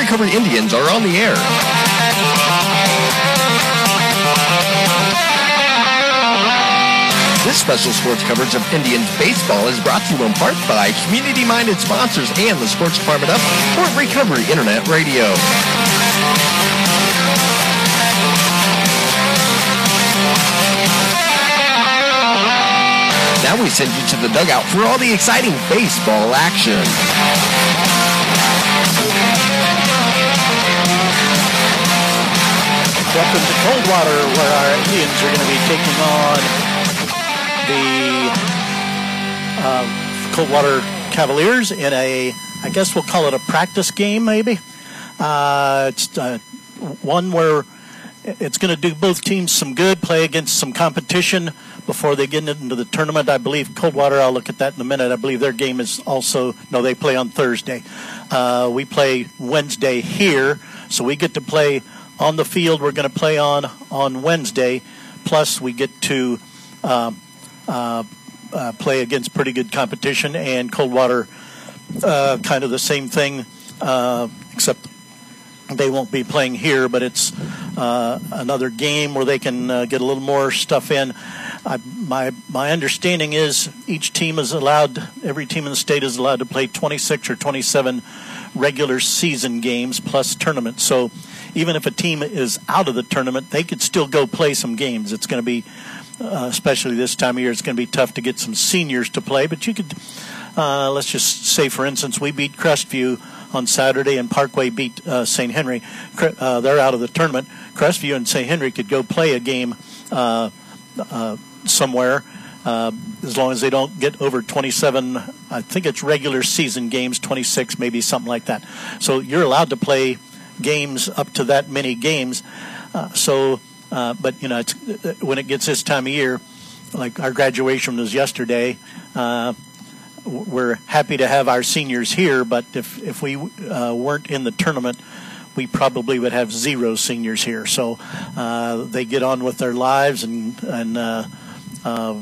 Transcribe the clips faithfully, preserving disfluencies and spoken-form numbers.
Recovery Indians are on the air. This special sports coverage of Indians baseball is brought to you in part by community-minded sponsors and the sports department of Fort Recovery Internet Radio. Now we send you to the dugout for all the exciting baseball action. Welcome to Coldwater, where our Indians are going to be taking on the uh, Coldwater Cavaliers in a, I guess we'll call it a practice game, maybe. Uh, it's uh, one where it's going to do both teams some good, play against some competition before they get into the tournament. I believe Coldwater, I'll look at that in a minute, I believe their game is also, no, they play on Thursday. Uh, we play Wednesday here, so we get to play on the field we're going to play on on Wednesday, plus we get to uh, uh, uh, play against pretty good competition, and Coldwater, uh, kind of the same thing, uh, except they won't be playing here, but it's uh, another game where they can uh, get a little more stuff in. I, my my understanding is each team is allowed, every team in the state is allowed to play twenty-six or twenty-seven regular season games plus tournaments. So even if a team is out of the tournament, they could still go play some games. It's going to be, uh, especially this time of year, it's going to be tough to get some seniors to play. But you could, uh, let's just say, for instance, we beat Crestview on Saturday, and Parkway beat uh, Saint Henry. Uh, they're out of the tournament. Crestview and Saint Henry could go play a game uh, uh, somewhere, uh, as long as they don't get over twenty-seven. I think it's regular season games, twenty-six, maybe something like that. So you're allowed to play games up to that many games. Uh, so, uh, but you know, it's, when it gets this time of year, like our graduation was yesterday. Uh, We're happy to have our seniors here, but if, if we uh, weren't in the tournament, we probably would have zero seniors here. So uh, they get on with their lives and, and uh, uh,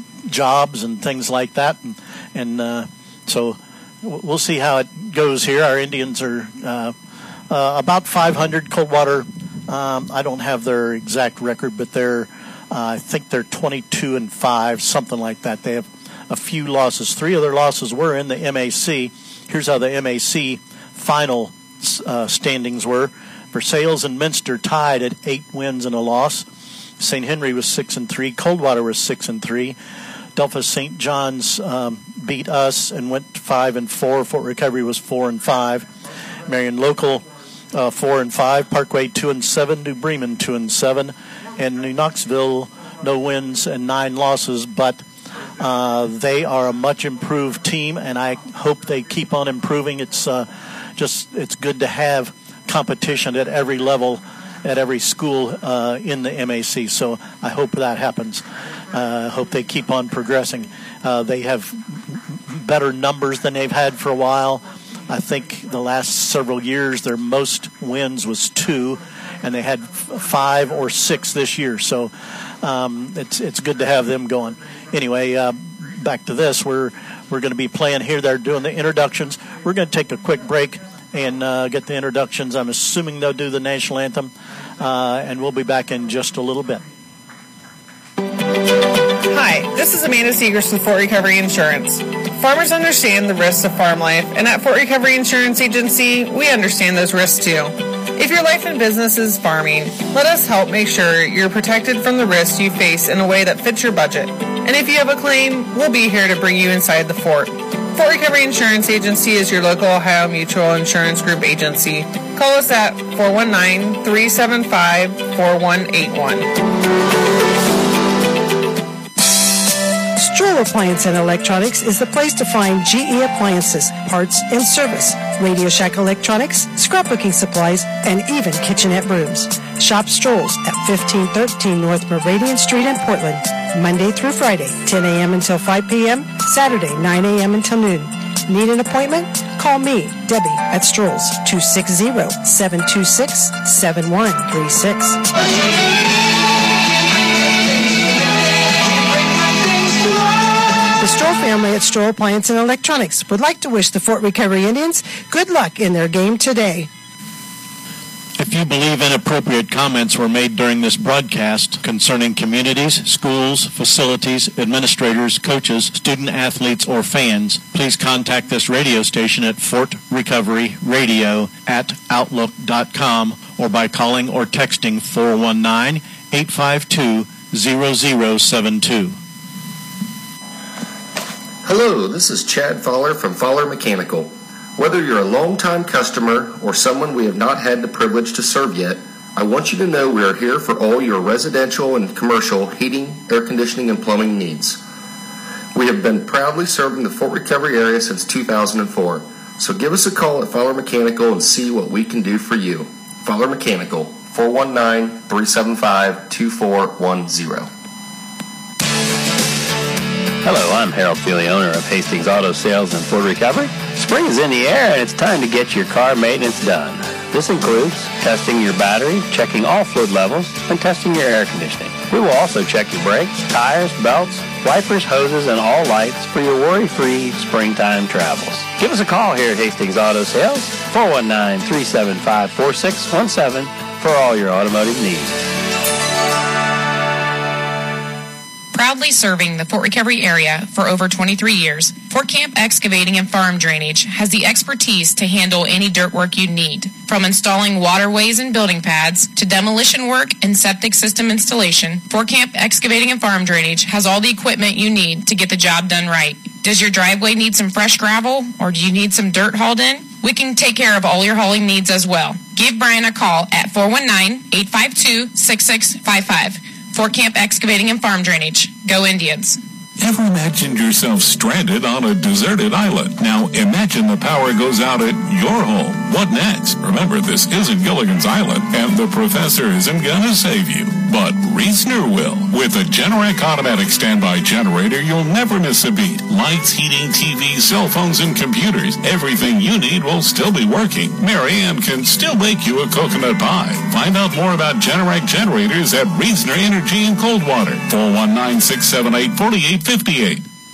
jobs and things like that. And, and uh, so we'll see how it goes here. Our Indians are uh, uh, about five hundred. Coldwater, um, I don't have their exact record, but they're, uh, I think they're twenty-two and five, something like that. They have a few losses. Three of their losses were in the M A C. Here's how the M A C final uh, standings were. Versailles and Minster tied at eight wins and a loss. Saint Henry was six and three. Coldwater was six and three. Delphos Saint John's um, beat us and went five and four. Fort Recovery was four and five. Marion Local uh, four and five. Parkway two and seven. New Bremen two and seven. And New Knoxville no wins and nine losses, but Uh, they are a much improved team, and I hope they keep on improving. It's uh, just it's good to have competition at every level, at every school uh, in the M A C. So I hope that happens. I uh, hope they keep on progressing. Uh, they have better numbers than they've had for a while. I think the last several years their most wins was two, and they had f- five or six this year. So um, it's it's good to have them going. Anyway, uh, back to this. We're we're going to be playing here. They're doing the introductions. We're going to take a quick break and uh, get the introductions. I'm assuming they'll do the national anthem, uh, and we'll be back in just a little bit. Hi, this is Amanda Seegers with Fort Recovery Insurance. Farmers understand the risks of farm life, and at Fort Recovery Insurance Agency, we understand those risks too. If your life and business is farming, let us help make sure you're protected from the risks you face in a way that fits your budget. And if you have a claim, we'll be here to bring you inside the fort. Fort Recovery Insurance Agency is your local Ohio Mutual Insurance Group agency. Call us at four one nine, three seven five, four one eight one. Stroll Appliance and Electronics is the place to find G E appliances, parts, and service, Radio Shack electronics, scrapbooking supplies, and even kitchenette brooms. Shop Strolls at fifteen thirteen North Meridian Street in Portland, Monday through Friday, ten a.m. until five p.m., Saturday, nine a.m. until noon. Need an appointment? Call me, Debbie, at Strolls, two six zero, seven two six, seven one three six. The Stroll family at Stroll Appliance and Electronics would like to wish the Fort Recovery Indians good luck in their game today. If you believe inappropriate comments were made during this broadcast concerning communities, schools, facilities, administrators, coaches, student-athletes, or fans, please contact this radio station at Fort Recovery Radio at outlook dot com or by calling or texting four one nine, eight five two, zero zero seven two. Hello, this is Chad Fowler from Fowler Mechanical. Whether you're a long-time customer or someone we have not had the privilege to serve yet, I want you to know we are here for all your residential and commercial heating, air conditioning, and plumbing needs. We have been proudly serving the Fort Recovery area since two thousand four, so give us a call at Fowler Mechanical and see what we can do for you. Fowler Mechanical, four one nine, three seven five, two four one zero. Hello, I'm Harold Feely, owner of Hastings Auto Sales in Fort Recovery. Spring is in the air and it's time to get your car maintenance done. This includes testing your battery, checking all fluid levels, and testing your air conditioning. We will also check your brakes, tires, belts, wipers, hoses, and all lights for your worry-free springtime travels. Give us a call here at Hastings Auto Sales, four one nine, three seven five, four six one seven for all your automotive needs. Proudly serving the Fort Recovery area for over twenty-three years, Fort Camp Excavating and Farm Drainage has the expertise to handle any dirt work you need. From installing waterways and building pads to demolition work and septic system installation, Fort Camp Excavating and Farm Drainage has all the equipment you need to get the job done right. Does your driveway need some fresh gravel, or do you need some dirt hauled in? We can take care of all your hauling needs as well. Give Brian a call at four one nine, eight five two, six six five five. Fort Camp Excavating and Farm Drainage. Go Indians. Ever imagined yourself stranded on a deserted island? Now imagine the power goes out at your home. What next? Remember, this isn't Gilligan's Island, and the professor isn't gonna save you. But Reasoner will. With a Generac automatic standby generator, you'll never miss a beat. Lights, heating, T V, cell phones, and computers. Everything you need will still be working. Mary Ann can still make you a coconut pie. Find out more about Generac generators at Reasoner Energy in Coldwater. four one nine, six seven eight, four eight five eight.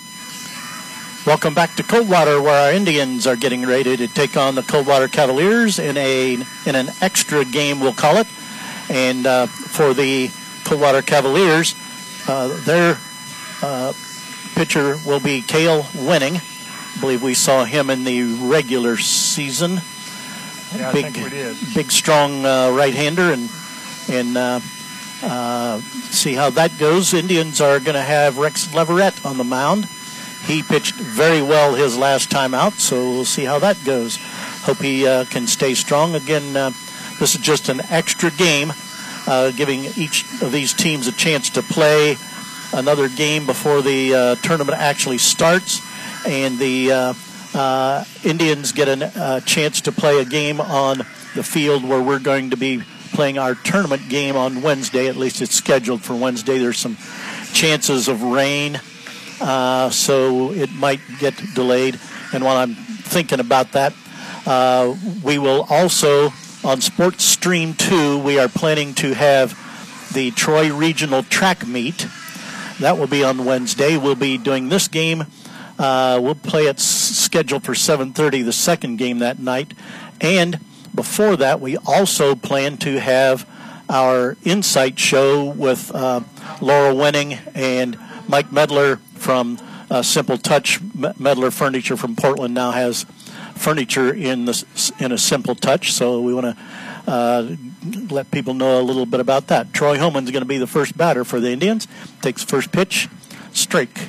Welcome back to Coldwater, where our Indians are getting ready to take on the Coldwater Cavaliers in a in an extra game, we'll call it. And uh, for the Coldwater Cavaliers, uh, their uh, pitcher will be Cale Winning. I believe we saw him in the regular season. Yeah, big, I think we did. Big, strong uh, right-hander, and and uh, uh, see how that goes. Indians are going to have Rex Leverett on the mound. He pitched very well his last time out, so we'll see how that goes. Hope he uh, can stay strong. Again, uh, this is just an extra game, uh, giving each of these teams a chance to play another game before the uh, tournament actually starts. And the uh, uh, Indians get a uh, chance to play a game on the field where we're going to be playing our tournament game on Wednesday. At least it's scheduled for Wednesday. There's some chances of rain, uh, so it might get delayed. And while I'm thinking about that, uh, we will also, on Sports Stream two, we are planning to have the Troy Regional Track Meet. That will be on Wednesday. We'll be doing this game. Uh, we'll play it s- scheduled for seven thirty, the second game that night. And before that, we also plan to have our Insight show with uh, Laura Winning and Mike Medler from uh, Simple Touch. Medler Furniture from Portland now has furniture in the in a Simple Touch, so we want to uh, let people know a little bit about that. Troy Homan's going to be the first batter for the Indians. Takes first pitch, strike.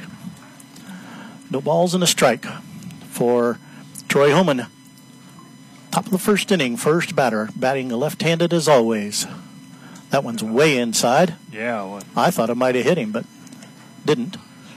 No balls and a strike for Troy Homan. Top of the first inning, first batter, batting left-handed as always. That one's way inside. Yeah. Well, I thought it might have hit him, but didn't.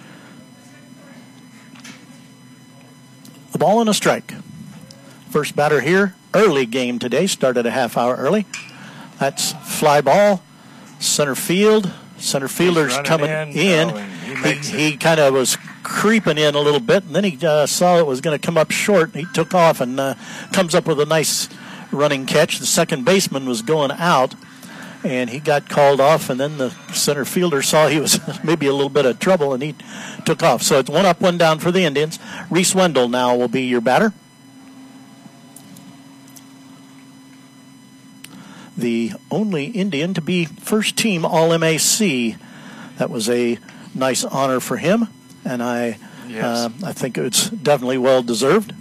The ball and a strike. First batter here, early game today, started a half hour early. That's fly ball, center field. Center fielder's coming in. in. in. Oh, he he he kind of was creeping in a little bit, and then he uh, saw it was going to come up short. He took off and uh, comes up with a nice running catch. The second baseman was going out, and he got called off, and then the center fielder saw he was maybe a little bit of trouble, and he took off. So it's one up, one down for the Indians. Reese Wendell now will be your batter. the only Indian to be first team All M A C. That was a nice honor for him, and I, yes. uh, I think it's definitely well deserved.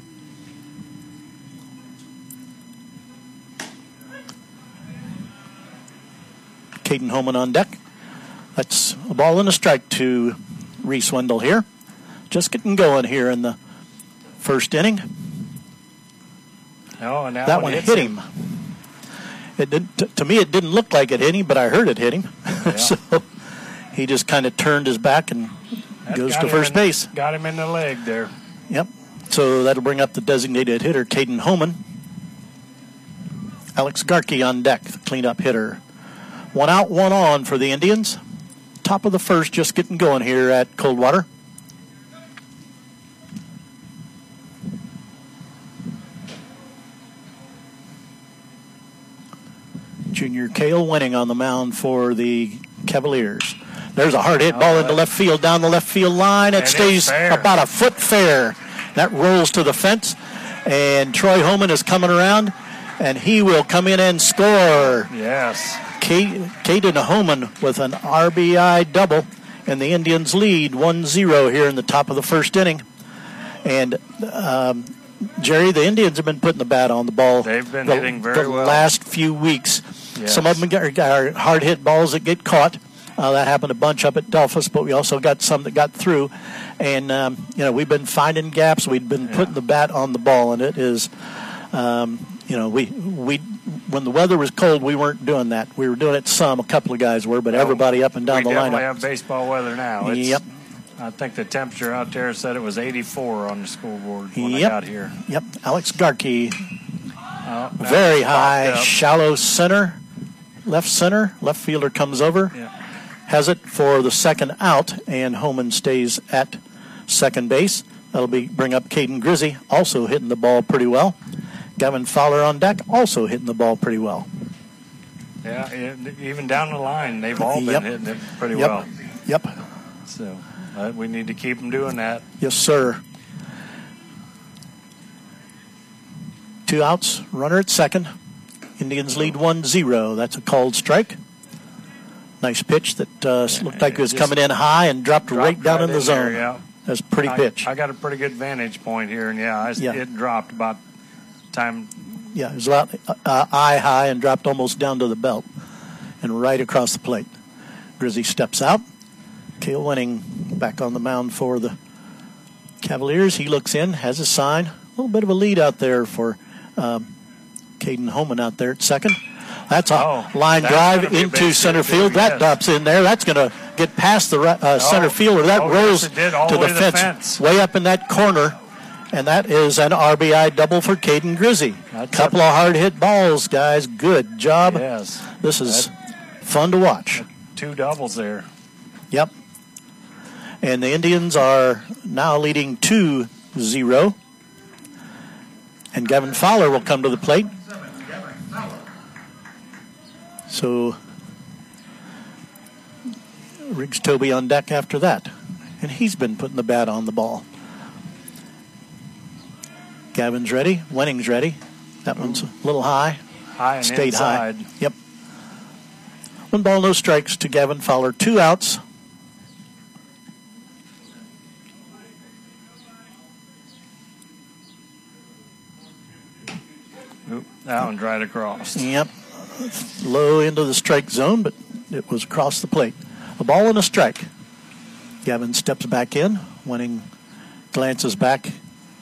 Caden Homan on deck. That's a ball and a strike to Reese Wendell here. Just getting going here in the first inning. Oh, and that, that one, one hit him. him. It didn't. T- to me, it didn't look like it hit him, but I heard it hit him. Yeah. So he just kind of turned his back and That goes got to him first in- base. Got him in the leg there. Yep. So that'll bring up the designated hitter, Caden Homan. Alex Garkey on deck, the cleanup hitter. One out, one on for the Indians. Top of the first, just getting going here at Coldwater. Junior Cale winning on the mound for the Cavaliers. There's a hard hit ball into left field, down the left field line. It And stays it's fair. about a foot fair. That rolls to the fence, and Troy Homan is coming around, and he will come in and score. Yes. K- Caden Homan with an R B I double, and the Indians lead one zero here in the top of the first inning. And um, Jerry, the Indians have been putting the bat on the ball. They've been the, hitting very the well. last few weeks. Yes. Some of them are, are hard hit balls that get caught. Uh, that happened a bunch up at Delphus, but we also got some that got through. And, um, you know, we've been finding gaps. We've been Yeah. putting the bat on the ball, and it is, um, you know, we, we when the weather was cold, we weren't doing that. We were doing it some, a couple of guys were, but everybody up and down we the definitely lineup. have baseball weather now. It's, Yep. I think the temperature out there said it was eighty-four on the scoreboard when Yep. I got here. Yep. Alex Garkey, Uh, very popped high, up. shallow center, left center. Left fielder comes over, Yeah. has it for the second out, and Homan stays at second base. That'll be bring up Caden Grizzy, also hitting the ball pretty well. Gavin Fowler on deck, also hitting the ball pretty well. Yeah, it- even down the line, they've all been Yep. hitting it pretty Yep. well. Yep. So uh, we need to keep them doing that. Yes, sir. Two outs, runner at second. Indians lead one zero. That's a called strike. Nice pitch that uh, looked like it was just coming in high and dropped, Dropped right down in the there, zone. yeah. That's a pretty I, pitch. I got a pretty good vantage point here, and yeah, I, Yeah. it dropped about time. Yeah, it was about uh, eye high and dropped almost down to the belt and right across the plate. Grizzy steps out. Cale Winning back on the mound for the Cavaliers. He looks in, has a sign. A little bit of a lead out there for um, Caden Homan out there at second. That's a Oh, line that's drive gonna be a into base center hit, too, field. That yes. drops in there. That's going to get past the uh, center Oh, fielder. That oh, rolls yes, it did, all to the the way to the fence, fence. way up in that corner. And that is an R B I double for Caden Grizzy. A That's couple a- of hard hit balls, guys. Good job. Yes, This is fun to watch. two doubles there. Yep. And the Indians are now leading two zero. And Gavin Fowler will come to the plate. So Riggs Toby on deck after that. And he's been putting the bat on the ball. Gavin's ready. Winning's ready. That one's a little high. High and Stayed inside. high. Yep. One ball, no strikes to Gavin Fowler. Two outs. Oop, that one's right across. Yep. Low into the strike zone, but it was across the plate. A ball and a strike. Gavin steps back in. Winning glances back.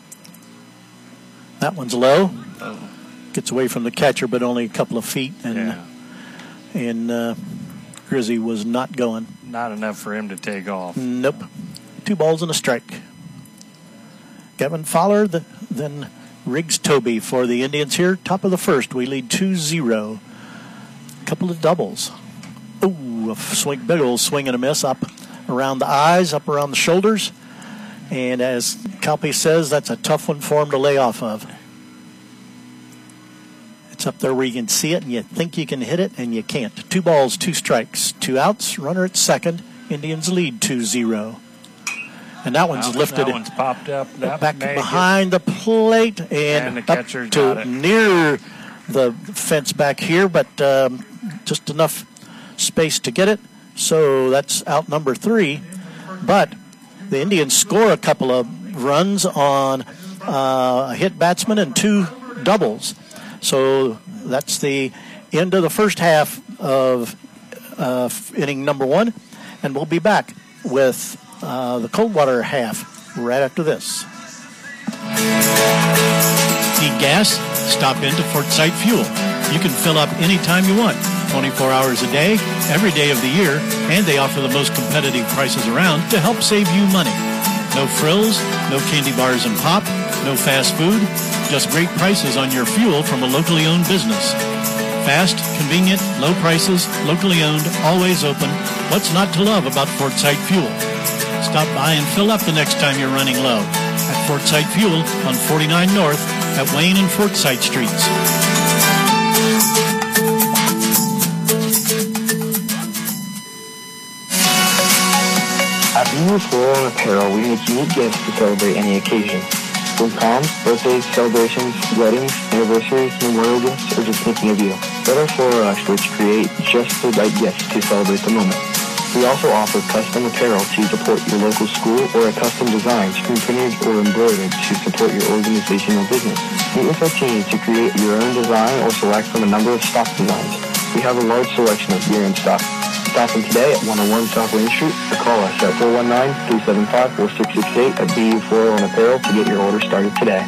That one's low. Oh. Gets away from the catcher, but only a couple of feet. And Yeah, and uh, Grizzy was not going. not enough for him to take off. Nope. Two balls and a strike. Gavin Fowler, the, then Riggs Toby for the Indians here. Top of the first, we lead two zero. Couple of doubles. Ooh, a swing, big old swing and a miss up around the eyes, up around the shoulders. And as Calpe says, that's a tough one for him to lay off of. It's up there where you can see it and you think you can hit it and you can't. Two balls, two strikes, two outs, runner at second. Indians lead two zero. And that one's That- lifted That one's popped up. That back may behind the plate and, And the up catcher's to got it. near the fence back here, but um, just enough space to get it. So that's out number three. But the Indians score a couple of runs on uh, a hit batsman and two doubles. So that's the end of the first half of uh, inning number one. And we'll be back with uh, the Coldwater half right after this. Need gas? Stop into Fort Sight Fuel. You can fill up anytime you want, twenty-four hours a day, every day of the year, and they offer the most competitive prices around to help save you money. No frills, no candy bars and pop, no fast food, just great prices on your fuel from a locally owned business. Fast, convenient, low prices, locally owned, always open. What's not to love about Fort Sight Fuel? Stop by and fill up the next time you're running low at Fort Sight Fuel on forty-nine North at Wayne and Fort Sight Streets. At Beaver Floral and Apparel, we make unique gifts to celebrate any occasion. From proms, birthdays, celebrations, weddings, anniversaries, memorial gifts, or just thinking of you. Let our floral experts create just the right gifts to celebrate the moment. We also offer custom apparel to support your local school or a custom design, screen printed or embroidered to support your organization or business. Meet with our team to create your own design or select from a number of stock designs. We have a large selection of gear in stock. Stop in today at one oh one South Wayne Street or call us at four one nine, three seven five, four six six eight at B U Floral and Apparel to get your order started today.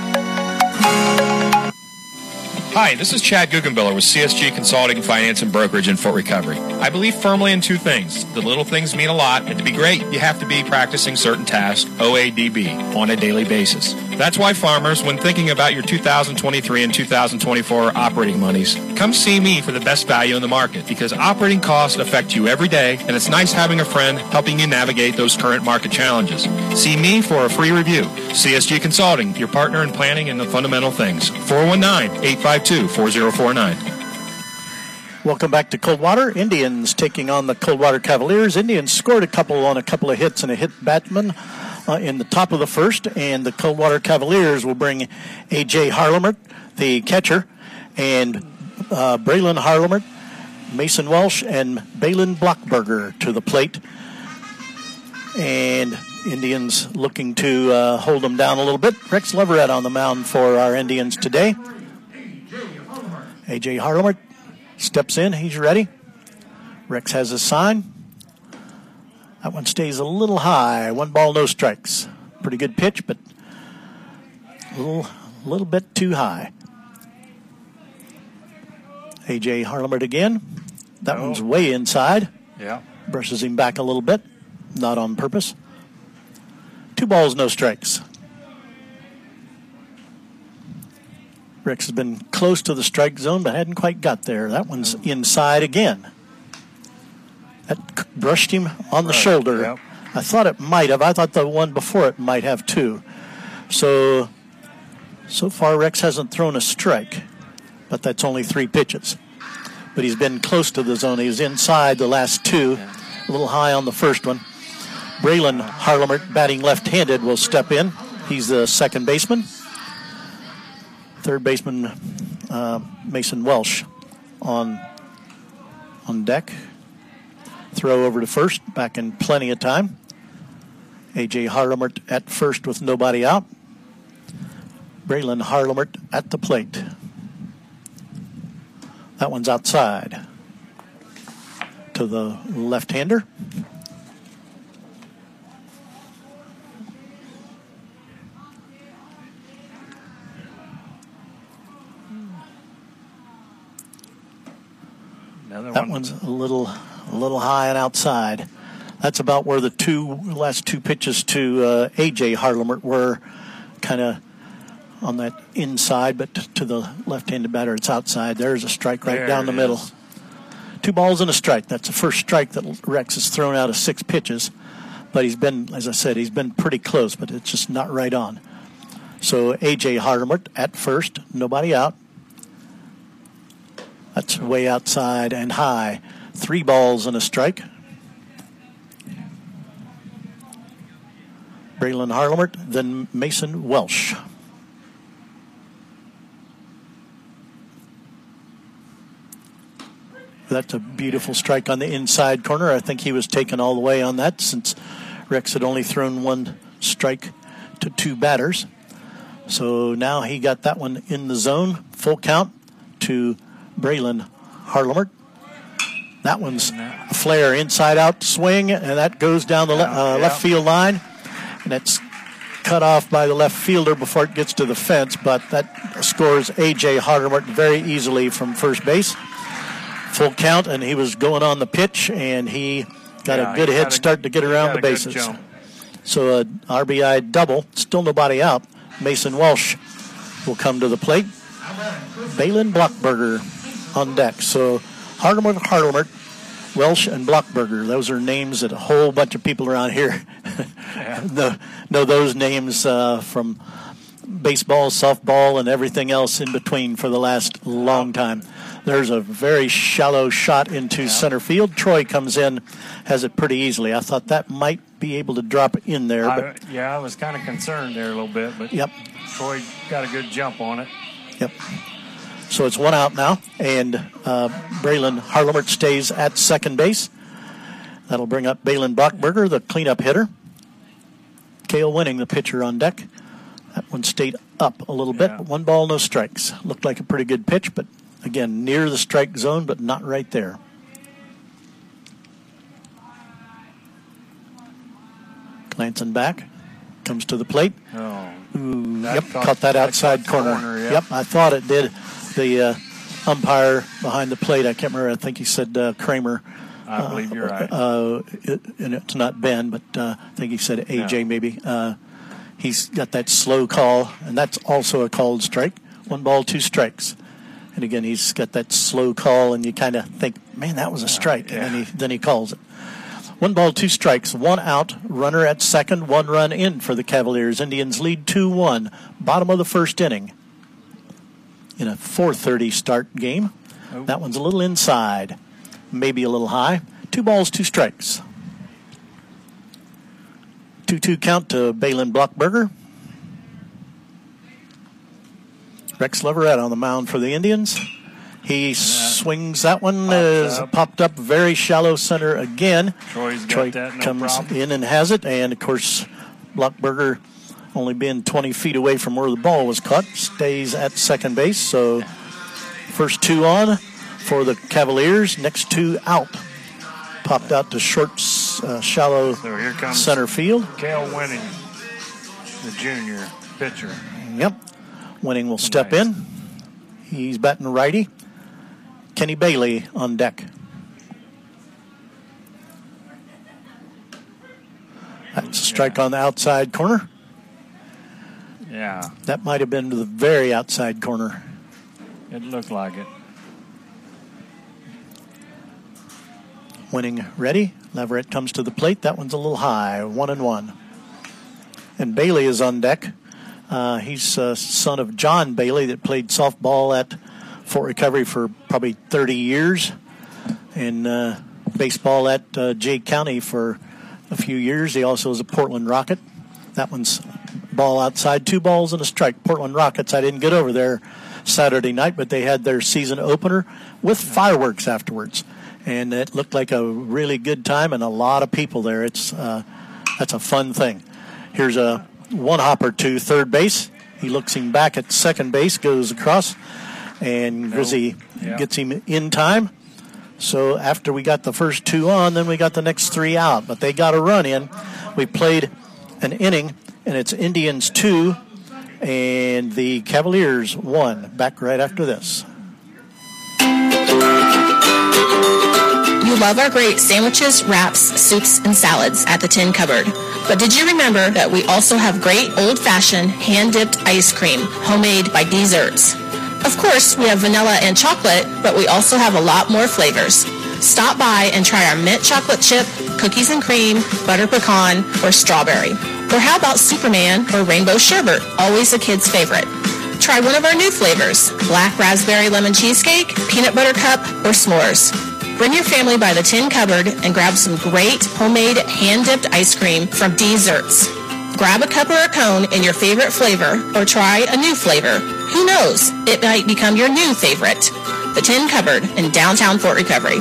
Hi, this is Chad Guggenbiller with C S G Consulting, Finance, and Brokerage in Fort Recovery. I believe firmly in two things. The little things mean a lot, and to be great, you have to be practicing certain tasks, O A D B, on a daily basis. That's why farmers, when thinking about your two thousand twenty-three and two thousand twenty-four operating monies, come see me for the best value in the market, because operating costs affect you every day, and it's nice having a friend helping you navigate those current market challenges. See me for a free review. C S G Consulting, your partner in planning in the fundamental things. four one nine, eight five two, four zero four nine. Welcome back to Coldwater. Indians taking on the Coldwater Cavaliers. Indians scored a couple on a couple of hits and a hit batsman uh, in the top of the first, and the Coldwater Cavaliers will bring A J Harlemert, the catcher, and uh, Braylon Harlemert, Mason Welsh, and Balin Blockberger to the plate. And Indians looking to uh, hold them down a little bit. Rex Leverett on the mound for our Indians today. A J Harlemert steps in. He's ready. Rex has his sign. That one stays a little high. One ball, no strikes. Pretty good pitch, but a little, a little bit too high. A J Harlemert again. That oh. one's way inside. Yeah. Brushes him back a little bit. Not on purpose. Two balls, no strikes. Rex has been close to the strike zone, but hadn't quite got there. That one's inside again. That brushed him on the right. shoulder. Yep. I thought it might have. I thought the one before it might have too. So, so far Rex hasn't thrown a strike, but that's only three pitches. But he's been close to the zone. He was inside the last two, yeah. a little high on the first one. Braylon Harlemert, batting left-handed, will step in. He's the second baseman. Third baseman uh, Mason Welsh on on deck. Throw over to first, back in plenty of time. A J Harlemert at first with nobody out. Braylon Harlemert at the plate. That one's outside to the left-hander. Another that one. one's a little, a little high and outside. That's about where the two last two pitches to uh, A J Harlemert were, kind of on that inside, but to the left-handed batter, it's outside. There's a strike right there down the middle. Is. Two balls and a strike. That's the first strike that Rex has thrown out of six pitches. But he's been, as I said, he's been pretty close, but it's just not right on. So A J Harlemert at first, nobody out. That's way outside and high. Three balls and a strike. Braylon Harlemert, then Mason Welsh. That's a beautiful strike on the inside corner. I think he was taken all the way on that since Rex had only thrown one strike to two batters. So now he got that one in the zone. Full count to Braylon Harlemert. That one's a flare inside-out swing, and that goes down the le- uh, yeah. left field line. And it's cut off by the left fielder before it gets to the fence, but that scores A J Harlemert very easily from first base. Full count, and he was going on the pitch, and he got yeah, a good head a, start to get around the bases. So a R B I double, still nobody out. Mason Walsh will come to the plate. Balin Blockberger on deck. So Harlemert, Harlemert, Welsh, and Blockberger. Those are names that a whole bunch of people around here yeah. know, know those names uh, from baseball, softball, and everything else in between for the last long time. There's a very shallow shot into yeah. center field. Troy comes in, has it pretty easily. I thought that might be able to drop in there. I, but yeah, I was kind of concerned there a little bit, but yep. Troy got a good jump on it. Yep. So it's one out now, and uh, Braylon Harlemert stays at second base. That'll bring up Balin Blockberger, the cleanup hitter. Cale Winning, the pitcher, on deck. That one stayed up a little bit. Yeah. One ball, no strikes. Looked like a pretty good pitch, but again, near the strike zone, but not right there. Glancing back, comes to the plate. Oh, Ooh, that yep, caught, caught that outside that caught corner. corner yep. Yep, I thought it did. The uh, umpire behind the plate, I can't remember, I think he said uh, Kramer. I believe you're right. Uh, it, and it's not Ben, but uh, I think he said A J no. maybe. Uh, he's got that slow call, and that's also a called strike. One ball, two strikes. And again, he's got that slow call, and you kind of think, man, that was a strike. Yeah. And then he, then he calls it. One ball, two strikes, one out, runner at second, one run in for the Cavaliers. Indians lead two one, bottom of the first inning. In a four thirty start game. Oh. That one's a little inside, maybe a little high. Two balls, two strikes. two two count to Balin Blockberger. Rex Leverett on the mound for the Indians. He swings that one, is up. popped up very shallow center again. Troy's got Troy that, no comes problem. in and has it, and of course, Blockberger, only being twenty feet away from where the ball was caught, stays at second base. So first two on for the Cavaliers, next two out. Popped out to short, uh, shallow So here comes center field. Cale Winning, the junior pitcher. Yep. Winning will step Nice. in. He's batting righty. Kenny Bailey on deck. That's a strike Yeah. on the outside corner. Yeah, That might have been to the very outside corner. it looked like it. Winning ready. Leverett comes to the plate. That one's a little high. One and one. And Bailey is on deck. Uh, he's a son of John Bailey that played softball at Fort Recovery for probably thirty years. And uh, baseball at uh, Jay County for a few years. He also is a Portland Rocket. That one's ball outside. Two balls and a strike. Portland Rockets, I didn't get over there Saturday night, but they had their season opener with fireworks afterwards. And it looked like a really good time and a lot of people there. It's uh, that's a fun thing. Here's a one hopper to third base. He looks him back at second base, goes across, and Grizzy Yeah. gets him in time. So after we got the first two on, then we got the next three out. But they got a run in. We played an inning, and it's Indians two and the Cavaliers one. Back right after this. You love our great sandwiches, wraps, soups, and salads at the Tin Cupboard. But did you remember that we also have great old-fashioned hand-dipped ice cream, homemade by Desserts? Of course, we have vanilla and chocolate, but we also have a lot more flavors. Stop by and try our mint chocolate chip, cookies and cream, butter pecan, or strawberry. Or how about Superman or rainbow sherbet, always a kid's favorite. Try one of our new flavors, black raspberry lemon cheesecake, peanut butter cup, or s'mores. Bring your family by the Tin Cupboard and grab some great homemade hand-dipped ice cream from Desserts. Grab a cup or a cone in your favorite flavor or try a new flavor. Who knows? It might become your new favorite. The Tin Cupboard in downtown Fort Recovery.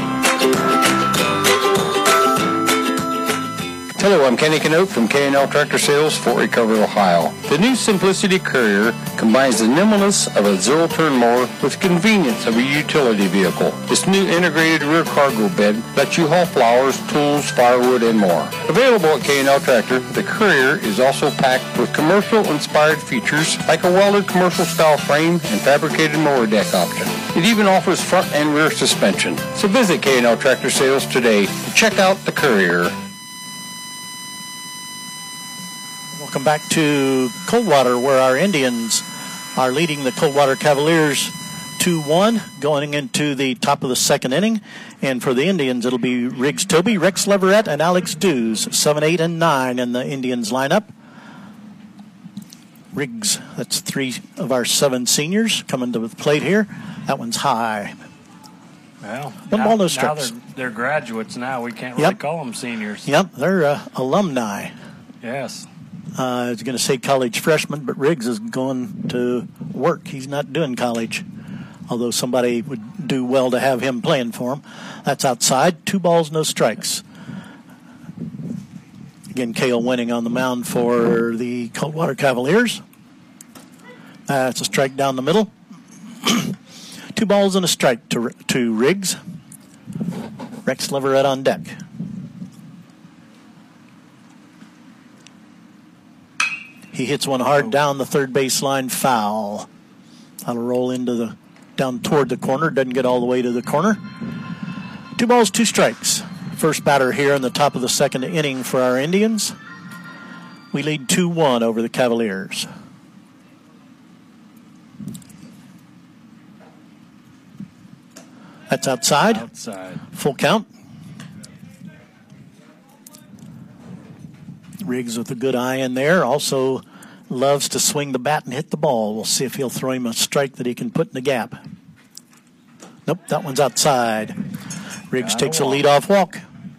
Hello, I'm Kenny Canote from K and L Tractor Sales, Fort Recovery, Ohio. The new Simplicity Courier combines the nimbleness of a zero-turn mower with the convenience of a utility vehicle. This new integrated rear cargo bed lets you haul flowers, tools, firewood, and more. Available at K and L Tractor, the Courier is also packed with commercial-inspired features like a welded commercial-style frame and fabricated mower deck option. It even offers front and rear suspension. So visit K and L Tractor Sales today to check out the Courier. Welcome back to Coldwater, where our Indians are leading the Coldwater Cavaliers two one, going into the top of the second inning. And for the Indians, it'll be Riggs Toby, Rex Leverett, and Alex Dews, seven, eight, and nine in the Indians lineup. Riggs, that's three of our seven seniors coming to the plate here. That one's high. Well, One now, ball, no now strikes. they're, they're graduates now. We can't really Yep. call them seniors. Yep, they're uh, alumni. Yes. Uh, I was going to say college freshman, but Riggs is going to work. He's not doing college, although somebody would do well to have him playing for him. That's outside. Two balls, no strikes. Again, Cale Winning on the mound for the Coldwater Cavaliers. That's a strike down the middle. Two balls and a strike to, to Riggs. Rex Leverett on deck. He hits one hard down the third baseline, foul. That'll roll into the down toward the corner. Doesn't get all the way to the corner. Two balls, two strikes. First batter here in the top of the second inning for our Indians. We lead two one over the Cavaliers. That's outside. Outside. Full count. Riggs with a good eye in there. Also loves to swing the bat and hit the ball. We'll see if he'll throw him a strike that he can put in the gap. Nope, that one's outside. Riggs Gotta takes a walk. leadoff walk.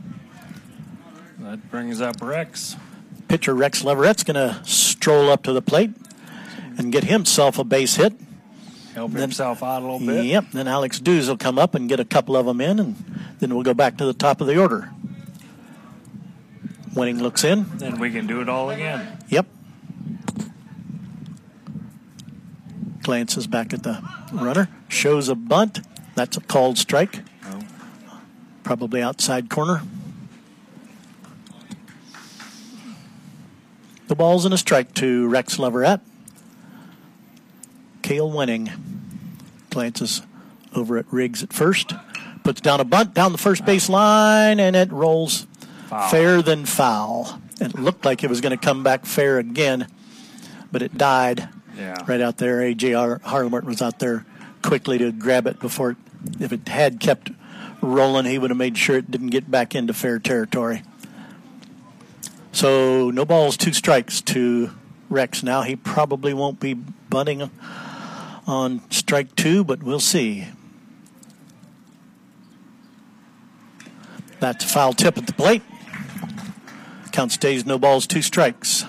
That brings up Rex. Pitcher Rex Leverett's going to stroll up to the plate and get himself a base hit. Help Then- himself out a little bit. Yep, then Alex Dews will come up and get a couple of them in, and then we'll go back to the top of the order. Winning looks in. Then we can do it all again. Yep. Glances back at the runner. Shows a bunt. That's a called strike. Oh. Probably outside corner. The ball's in a strike to Rex Leverett. Cale Winning glances over at Riggs at first. Puts down a bunt down the first base line, and it rolls Foul. fair than foul. It looked like it was going to come back fair again, but it died Yeah. right out there. A J Harlemert was out there quickly to grab it before, it, if it had kept rolling, he would have made sure it didn't get back into fair territory. So no balls, two strikes to Rex. Now he probably won't be bunting on strike two, but we'll see. That's a foul tip at the plate. Count stays no balls, two strikes.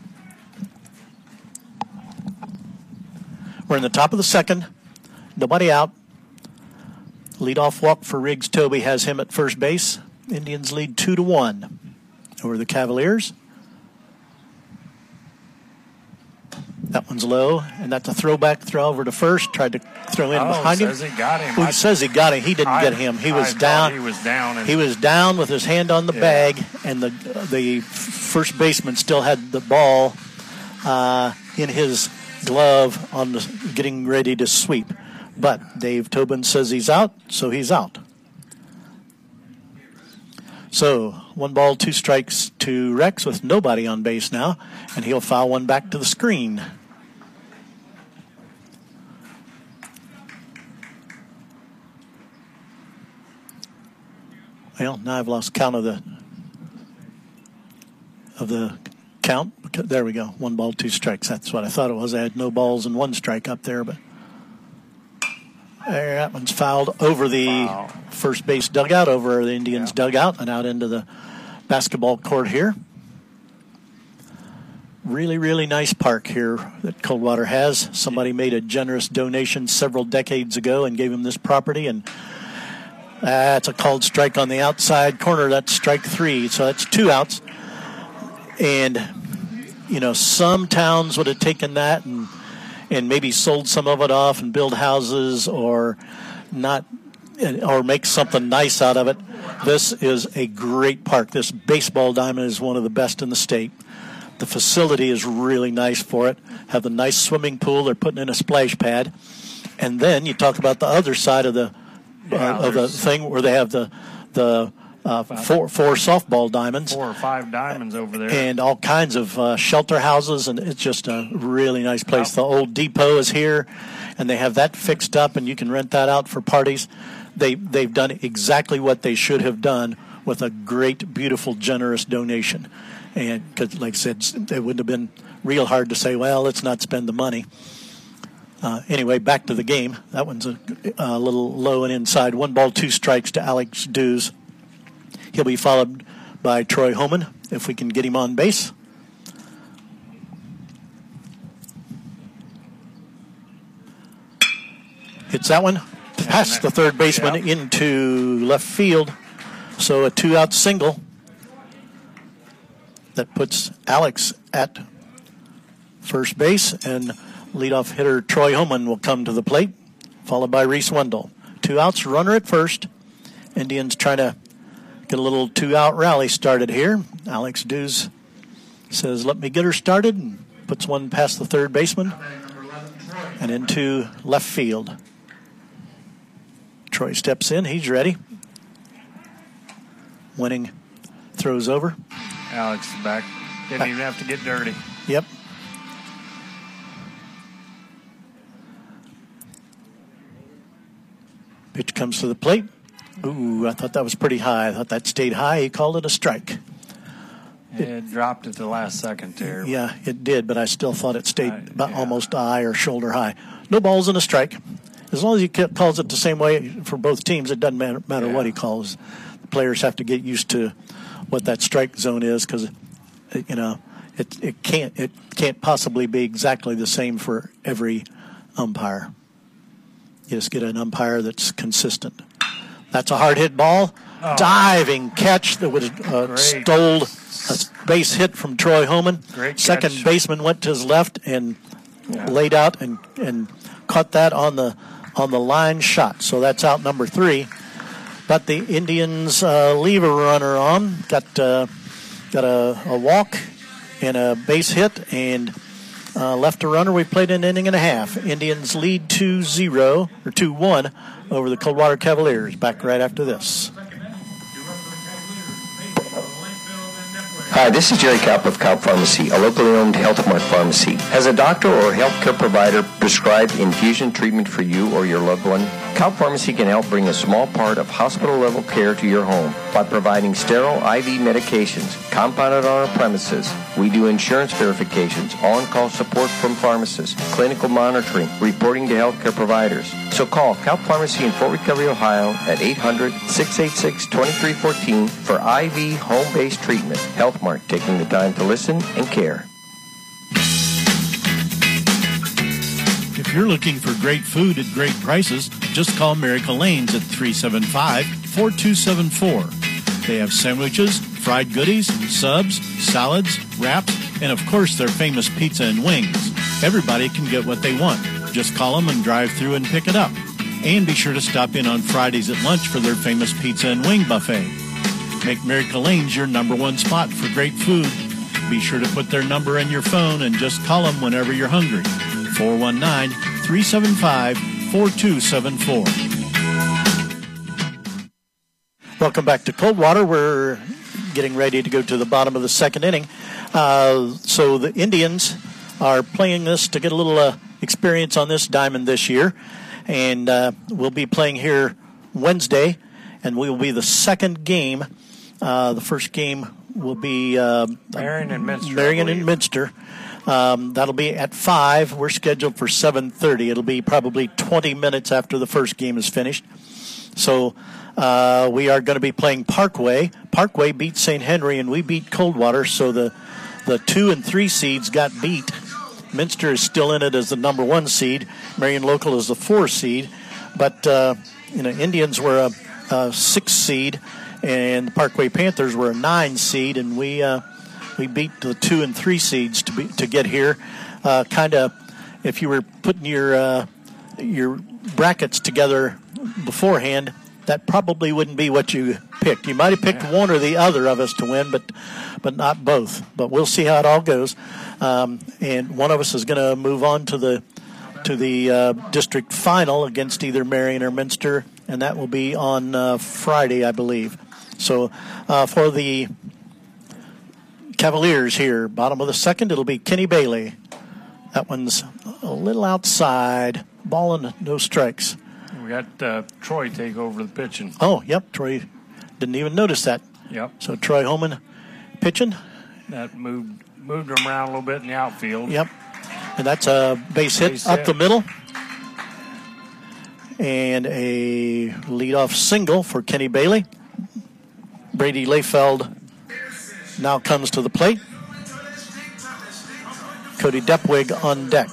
We're in the top of the second. Nobody out. Leadoff walk for Riggs Toby has him at first base. Indians lead two to one over the Cavaliers. That one's low, and that's a throwback throw over to first. Tried to throw in Oh, behind him. says he got him. Well, I- he says he got him. He didn't I- get him. He was I thought down. He was down. And He was down with his hand on the Yeah. bag, and the the first baseman still had the ball uh, in his glove on the, getting ready to sweep. But Dave Tobin says he's out, so he's out. So one ball, two strikes to Rex with nobody on base now, and he'll foul one back to the screen. Well, now I've lost count of the of the count. There we go. One ball, two strikes. That's what I thought it was. I had no balls and one strike up there, but there, that one's fouled over the Wow. first base dugout, over the Indians' Yeah. dugout, and out into the basketball court here. Really, really nice park here that Coldwater has. Somebody made a generous donation several decades ago and gave him this property, and that's a called strike on the outside corner. That's strike three, so that's two outs. And, you know, some towns would have taken that and and maybe sold some of it off and build houses or not, or make something nice out of it. This is a great park. This baseball diamond is one of the best in the state. The facility is really nice for it. Have a nice swimming pool. They're putting in a splash pad. And then you talk about the other side of the uh, Yeah, of the there's- thing where they have the the uh, four four softball diamonds Four or five diamonds over there. and all kinds of uh, shelter houses, and it's just a really nice place. The old depot is here, and they have that fixed up, and you can rent that out for parties. They they've done exactly what they should have done with a great, beautiful, generous donation. And because, like I said, it would have been real hard to say, well, let's not spend the money. Uh, anyway, back to the game. That one's a, a little low and inside. One ball, two strikes to Alex Dews. He'll be followed by Troy Homan, if we can get him on base. Hits that one. Past the third baseman into left field. So a two-out single. That puts Alex at first base, and leadoff hitter Troy Homan will come to the plate, followed by Reese Wendell. Two outs, runner at first. Indians trying to get a little two-out rally started here. Alex Dews says, let me get her started, and puts one past the third baseman and into left field. Troy steps in. He's ready. Winning throws over. Alex is back. Didn't even have to get dirty. Yep. Pitch comes to the plate. Ooh, I thought that was pretty high. I thought that stayed high. He called it a strike. It, it dropped at the last second there. Yeah, it did, but I still thought it stayed Uh, about yeah. almost eye or shoulder high. No balls and a strike. As long as he ca- calls it the same way for both teams, it doesn't matter, matter Yeah. what he calls. The players have to get used to what that strike zone is, because you know it it can't it can't possibly be exactly the same for every umpire. You just get an umpire that's consistent. That's a hard hit ball. Oh. Diving catch that would have uh, Great. stole a base hit from Troy Homan. Great Second catch. baseman went to his left and Yeah. laid out and, and caught that on the on the line shot. So that's out number three. But the Indians uh, leave a runner on. Got uh, got a, a walk and a base hit and uh, left a runner. We played an inning and a half. Indians lead two zero or two one over the Coldwater Cavaliers. Back right after this. Hi, this is Jerry Kaup of Kaup Pharmacy, a locally owned Health Mart pharmacy. Has a doctor or healthcare provider prescribed infusion treatment for you or your loved one? Kaup Pharmacy can help bring a small part of hospital-level care to your home by providing sterile I V medications compounded on our premises. We do insurance verifications, on-call support from pharmacists, clinical monitoring, reporting to healthcare providers. So call Kaup Pharmacy in Fort Recovery, Ohio at eight hundred, six eight six, two three one four for I V home-based treatment. Health Mart, taking the time to listen and care. If you're looking for great food at great prices, just call Miracle Lanes at three seven five, four two seven four. They have sandwiches, fried goodies, subs, salads, wraps, and of course their famous pizza and wings. Everybody can get what they want. Just call them and drive through and pick it up. And be sure to stop in on Fridays at lunch for their famous pizza and wing buffet. Make Miracle Lanes your number one spot for great food. Be sure to put their number in your phone and just call them whenever you're hungry. four one nine, three seven five, four two seven four. Welcome back to Coldwater. We're getting ready to go to the bottom of the second inning. Uh, so the Indians are playing this to get a little uh, experience on this diamond this year. And uh, we'll be playing here Wednesday, and we will be the second game. Uh, the first game will be uh, Marion and Minster. I Marion and believe. Minster. Um, that'll be at five. We're scheduled for seven thirty. It'll be probably twenty minutes after the first game is finished. So uh, we are going to be playing Parkway. Parkway beat Saint Henry, and we beat Coldwater. So the the two and three seeds got beat. Minster is still in it as the number one seed. Marion Local is the four seed. But, uh, you know, Indians were a, a six seed, and the Parkway Panthers were a nine seed, and we uh, we beat the two and three seeds to be, to get here. Uh, kind of, if you were putting your uh, your brackets together beforehand, that probably wouldn't be what you picked. You might have picked yeah. one or the other of us to win, but but not both. But we'll see how it all goes. Um, and one of us is going to move on to the to the uh, district final against either Marion or Minster, and that will be on uh, Friday, I believe. So uh, for the Cavaliers here, bottom of the second, it'll be Kenny Bailey. That one's a little outside. Ball and no strikes. We got uh, Troy take over the pitching. Oh, yep. Troy didn't even notice that. Yep. So Troy Homan pitching. That moved moved him around a little bit in the outfield. Yep. And that's a base hit Base up hit. the middle. And a leadoff single for Kenny Bailey. Brady Layfeld now comes to the plate. Cody Depwig on deck.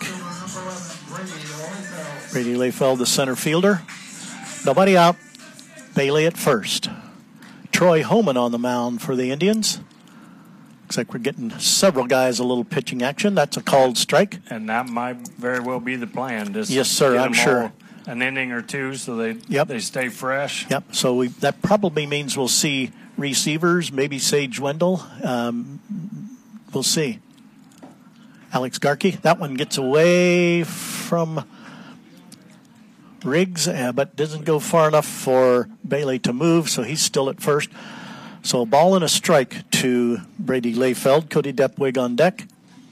Brady Layfeld, the center fielder. Nobody out. Bailey at first. Troy Homan on the mound for the Indians. Looks like we're getting several guys a little pitching action. That's a called strike. And that might very well be the plan. Just yes, sir, get I'm them sure. all an inning or two so they Yep. they stay fresh. Yep. So we that probably means we'll see receivers, maybe Sage Wendell. Um, we'll see. Alex Garkey. That one gets away from Riggs, uh, but doesn't go far enough for Bailey to move, so he's still at first. So a ball and a strike to Brady Layfeld. Cody Depwig on deck.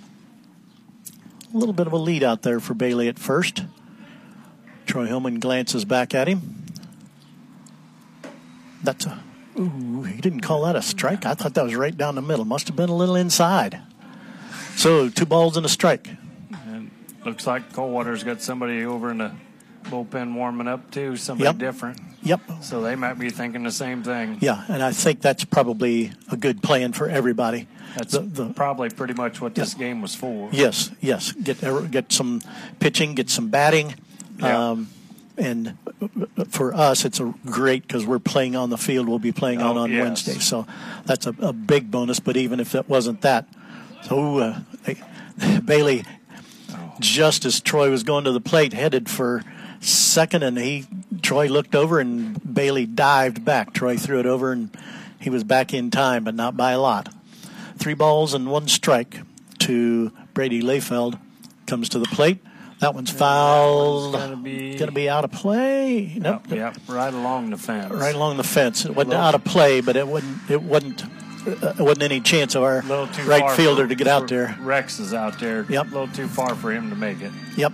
A little bit of a lead out there for Bailey at first. Troy Hillman glances back at him. That's a... Ooh, he didn't call that a strike. I thought that was right down the middle. Must have been a little inside. So two balls and a strike. And looks like Coldwater's got somebody over in the bullpen warming up too, somebody Yep. different. Yep. So they might be thinking the same thing. Yeah, and I think that's probably a good plan for everybody. That's The- the- probably pretty much what this game was for. Yes, yes. Get get some pitching, get some batting. Yeah. Um, and for us, it's a great because we're playing on the field. We'll be playing on Oh, on yes. Wednesday. So that's a, a big bonus. But even if it wasn't that, so uh, Bailey, just as Troy was going to the plate, headed for second, and he Troy looked over and Bailey dived back. Troy threw it over, and he was back in time, but not by a lot. Three balls and one strike to Brady Layfeld. Comes to the plate. That one's fouled. Going to be Going to be out of play. Nope. Yep, yep, right along the fence. Right along the fence. It wasn't out of play, but it wasn't. It wasn't. Uh, it wasn't any chance of our little too right far fielder for- to get out for there. Rex is out there. Yep. A little too far for him to make it. Yep.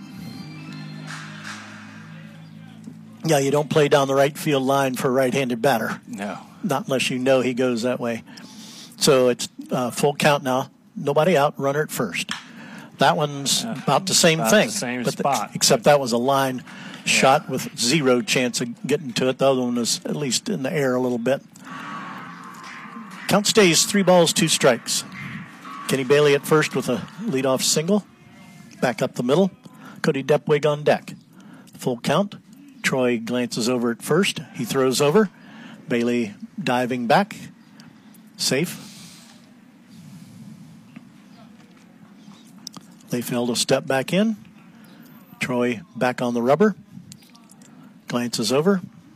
Yeah, you don't play down the right field line for a right-handed batter. No. Not unless you know he goes that way. So it's uh, full count now. Nobody out. Runner at first. That one's Uh, about the same about thing. the same but the- spot. except that was a line shot with zero chance of getting to it. The other one was at least in the air a little bit. Count stays three balls, two strikes. Kenny Bailey at first with a leadoff single. Back up the middle. Cody Depwig on deck. Full count. Troy glances over at first. He throws over. Bailey diving back. Safe. Layfeld will step back in. Troy back on the rubber. Glances over.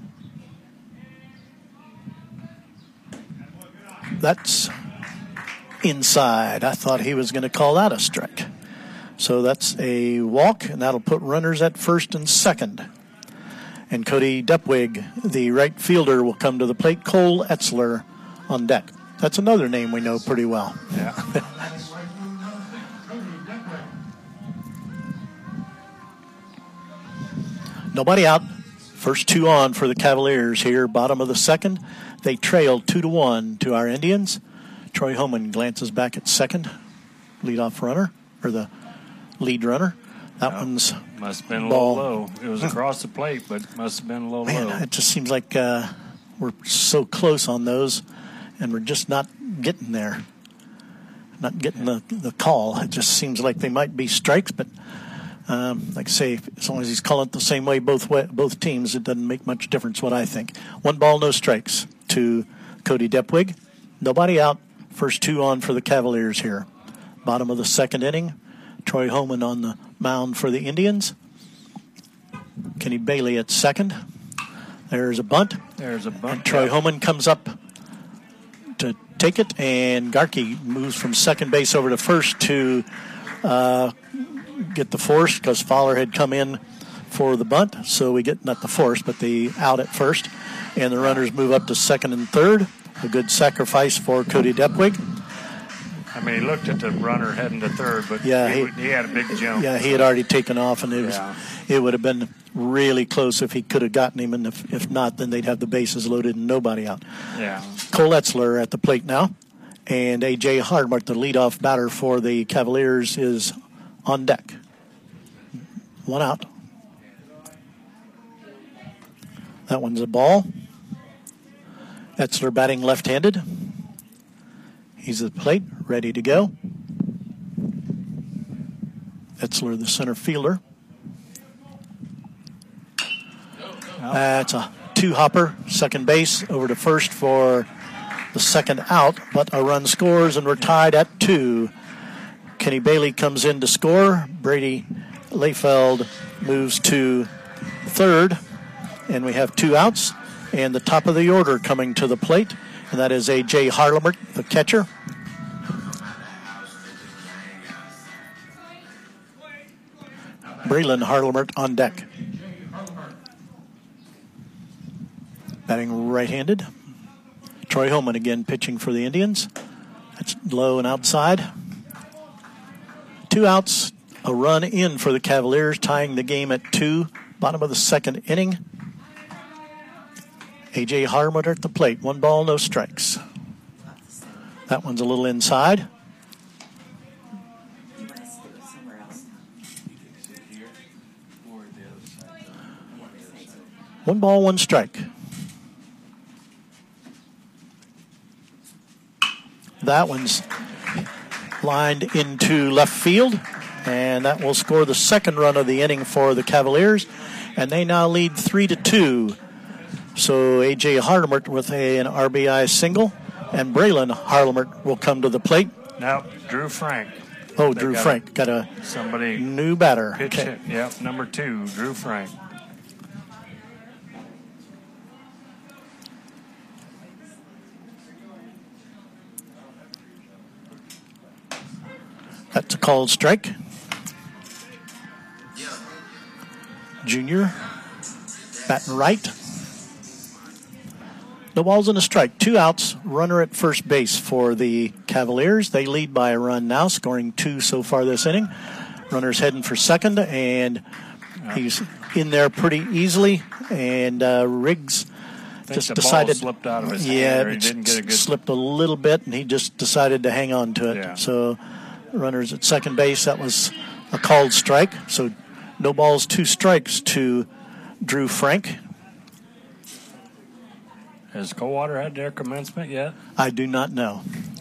That's inside. I thought he was going to call that a strike. So that's a walk, and that'll put runners at first and second. And Cody Depwig, the right fielder, will come to the plate. Cole Etzler on deck. That's another name we know pretty well. Yeah. Nobody out. First two on for the Cavaliers here. Bottom of the second. They trail two to one to our Indians. Troy Homan glances back at second. Leadoff runner, or the lead runner. That Oh, one's must have been a ball. little low. It was across the plate, but must have been a little Man, low. it just seems like uh, we're so close on those, and we're just not getting there. not getting the, the call. It just seems like they might be strikes, but um, like I say, as long as he's calling it the same way both way, both teams, it doesn't make much difference what I think. One ball, no strikes to Cody Depwig. Nobody out. First two on for the Cavaliers here. Bottom of the second inning. Troy Homan on the mound for the Indians. Kenny Bailey at second. There's a bunt. There's a bunt. And Troy yeah. Homan comes up to take it, and Garkey moves from second base over to first to uh, get the force because Fowler had come in for the bunt. So we get not the force, but the out at first. And the runners move up to second and third. A good sacrifice for Cody Depwig. I mean, he looked at the runner heading to third, but yeah, he, he, he had a big jump. Yeah, he had already taken off, and it was yeah. it would have been really close if he could have gotten him, and if, if not, then they'd have the bases loaded and nobody out. Yeah. Cole Etzler at the plate now, and A J Hardmart, the leadoff batter for the Cavaliers, is on deck. One out. That one's a ball. Etzler batting left-handed. He's at the plate, ready to go. Etzler, the center fielder. That's a two-hopper, second base, over to first for the second out, but a run scores, and we're tied at two. Kenny Bailey comes in to score. Brady Layfeld moves to third, and we have two outs. And the top of the order coming to the plate, and that is A J Harlemert, the catcher. Braylon Harlemert on deck. Batting right-handed. Troy Homan again pitching for the Indians. That's low and outside. Two outs, a run in for the Cavaliers, tying the game at two. Bottom of the second inning. A J Harmon at the plate. One ball, no strikes. That one's a little inside. One ball, one strike. That one's lined into left field, and that will score the second run of the inning for the Cavaliers, and they now lead three to two. So A J Harlemert with a, an R B I single, and Braylon Harlemert will come to the plate. Now, Drew Frank. Oh, They Drew got Frank. Got a somebody new batter. Pitch Okay. it. Yep, number two, Drew Frank. That's a called strike. Junior, batting right. No balls and a strike. Two outs, runner at first base for the Cavaliers. They lead by a run now, scoring two so far this inning. Runner's heading for second, and he's in there pretty easily. And uh, Riggs just the decided. ball slipped out of his yeah, hand, or he it didn't get a good- slipped a little bit, and he just decided to hang on to it. Yeah. So, runners at second base. That was a called strike. So, no balls, two strikes to Drew Frank. Has Coldwater had their commencement yet? I do not know.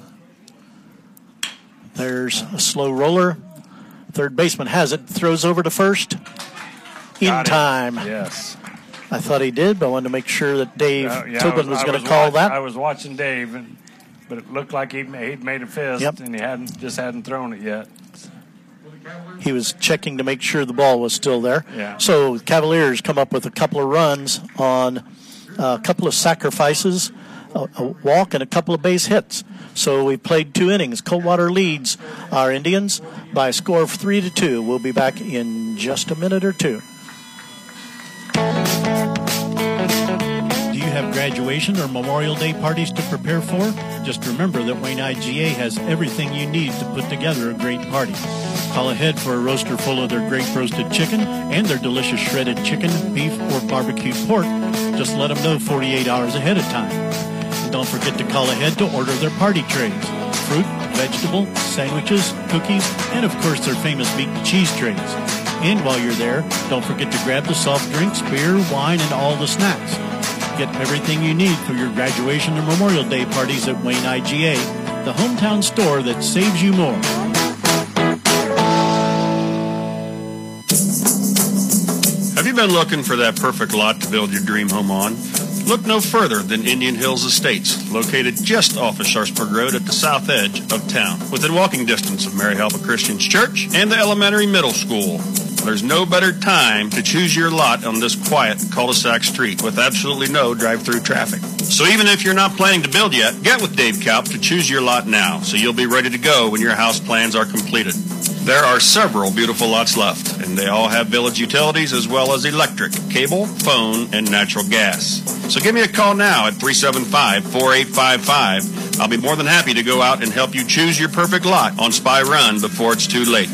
There's a slow roller. Third baseman has it. Throws over to first. In Got it. time. Yes. I thought he did, but I wanted to make sure that Dave Uh, yeah, Tobin I was, I going to call watch- that. I was watching Dave, and, but it looked like he'd, he'd made a fist, Yep. and he hadn't just hadn't thrown it yet. He was checking to make sure the ball was still there. Yeah. So Cavaliers come up with a couple of runs on a couple of sacrifices, a, a walk, and a couple of base hits. So we played two innings. Coldwater leads our Indians by a score of three to two. We'll be back in just a minute or two. Do you have graduation or Memorial Day parties to prepare for? Just remember that Wayne I G A has everything you need to put together a great party. Call ahead for a roaster full of their great roasted chicken and their delicious shredded chicken, beef, or barbecued pork. Just let them know forty-eight hours ahead of time. And don't forget to call ahead to order their party trays. Fruit, vegetable, sandwiches, cookies, and of course their famous meat and cheese trays. And while you're there, don't forget to grab the soft drinks, beer, wine, and all the snacks. Get everything you need for your graduation or Memorial Day parties at Wayne I G A. the hometown store that saves you more. Have you been looking for that perfect lot to build your dream home on? Look no further than Indian Hills Estates, located just off of Sharpsburg Road at the south edge of town, within walking distance of Mary Helpa Christian Church and the elementary middle school. There's no better time to choose your lot on this quiet cul-de-sac street with absolutely no drive-through traffic. So even if you're not planning to build yet, get with Dave Kaup to choose your lot now, so you'll be ready to go when your house plans are completed. There are several beautiful lots left, and they all have village utilities as well as electric, cable, phone, and natural gas. So give me a call now at three seven five, four eight five five. I'll be more than happy to go out and help you choose your perfect lot on Spy Run before it's too late.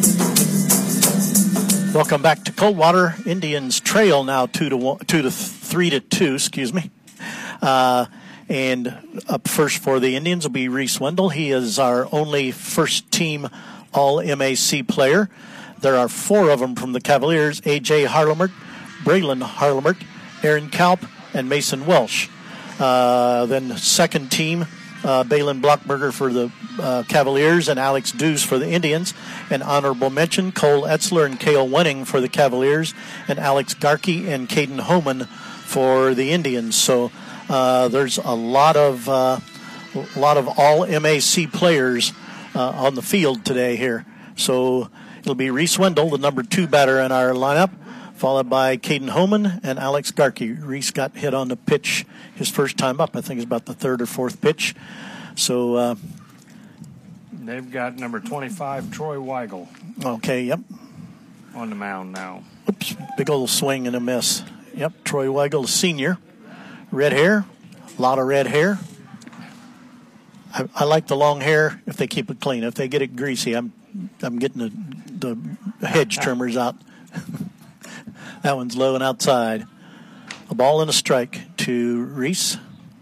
Welcome back to Coldwater. Indians trail now two to one, two to th- three to two. Excuse me. Uh, and up first for the Indians will be Reese Wendell. He is our only first team All M A C player. There are four of them from the Cavaliers: A J Harlemert, Braylon Harlemert, Aaron Kaup, and Mason Welsh. Uh, then second team, uh, Balin Blockberger for the uh, Cavaliers and Alex Dews for the Indians. And honorable mention, Cole Etzler and Cale Wenning for the Cavaliers, and Alex Garkey and Caden Homan for the Indians. So uh, there's a lot of uh, a lot of all M A C players uh, on the field today here. So it'll be Reese Wendell, the number two batter in our lineup, followed by Caden Homan and Alex Garkey. Reese got hit on the pitch his first time up. I think it's about the third or fourth pitch. So uh, they've got number twenty-five, Troy Weigel. Okay, yep. On the mound now. Oops, big old swing and a miss. Yep, Troy Weigel, senior. Red hair, a lot of red hair. I, I like the long hair if they keep it clean. If they get it greasy, I'm I'm getting the, the hedge trimmers out. That one's low and outside. A ball and a strike to Reese.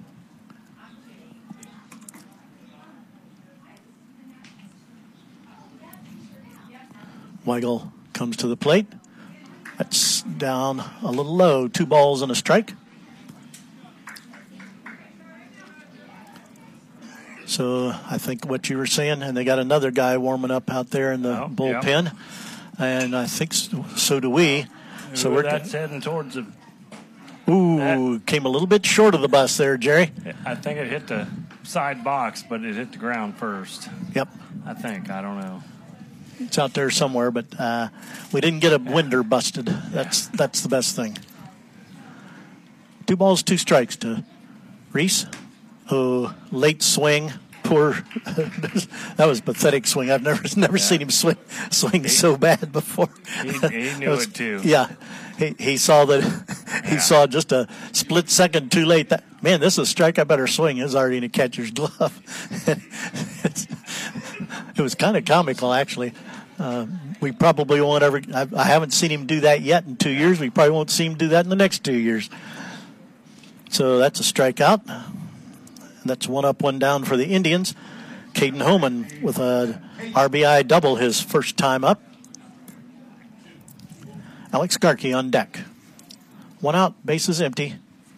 Weigel comes to the plate. That's down a little low. Two balls and a strike. So I think what you were saying, and they got another guy warming up out there in the oh, bullpen, yep. And I think so, so do we. So Ooh, we're that's heading towards the. Ooh, that, came a little bit short of the bus there, Jerry. I think it hit the side box, but it hit the ground first. Yep. I think. I don't know. It's out there somewhere, but uh, we didn't get a winder busted. That's that's the best thing. Two balls, two strikes to Reese. Oh, late swing. Poor. That was a pathetic swing. I've never never yeah. seen him swing swing he, so bad before. He, he knew it, was, it too. Yeah, he he saw that. He yeah. saw just a split second too late. That man, this is a strike. I better swing. It's already in a catcher's glove. It was kind of comical, actually. Uh, we probably won't ever. I, I haven't seen him do that yet in two years. We probably won't see him do that in the next two years. So that's a strikeout. That's one up, one down for the Indians. Caden Homan with a R B I double his first time up. Alex Garkey on deck. One out, bases empty.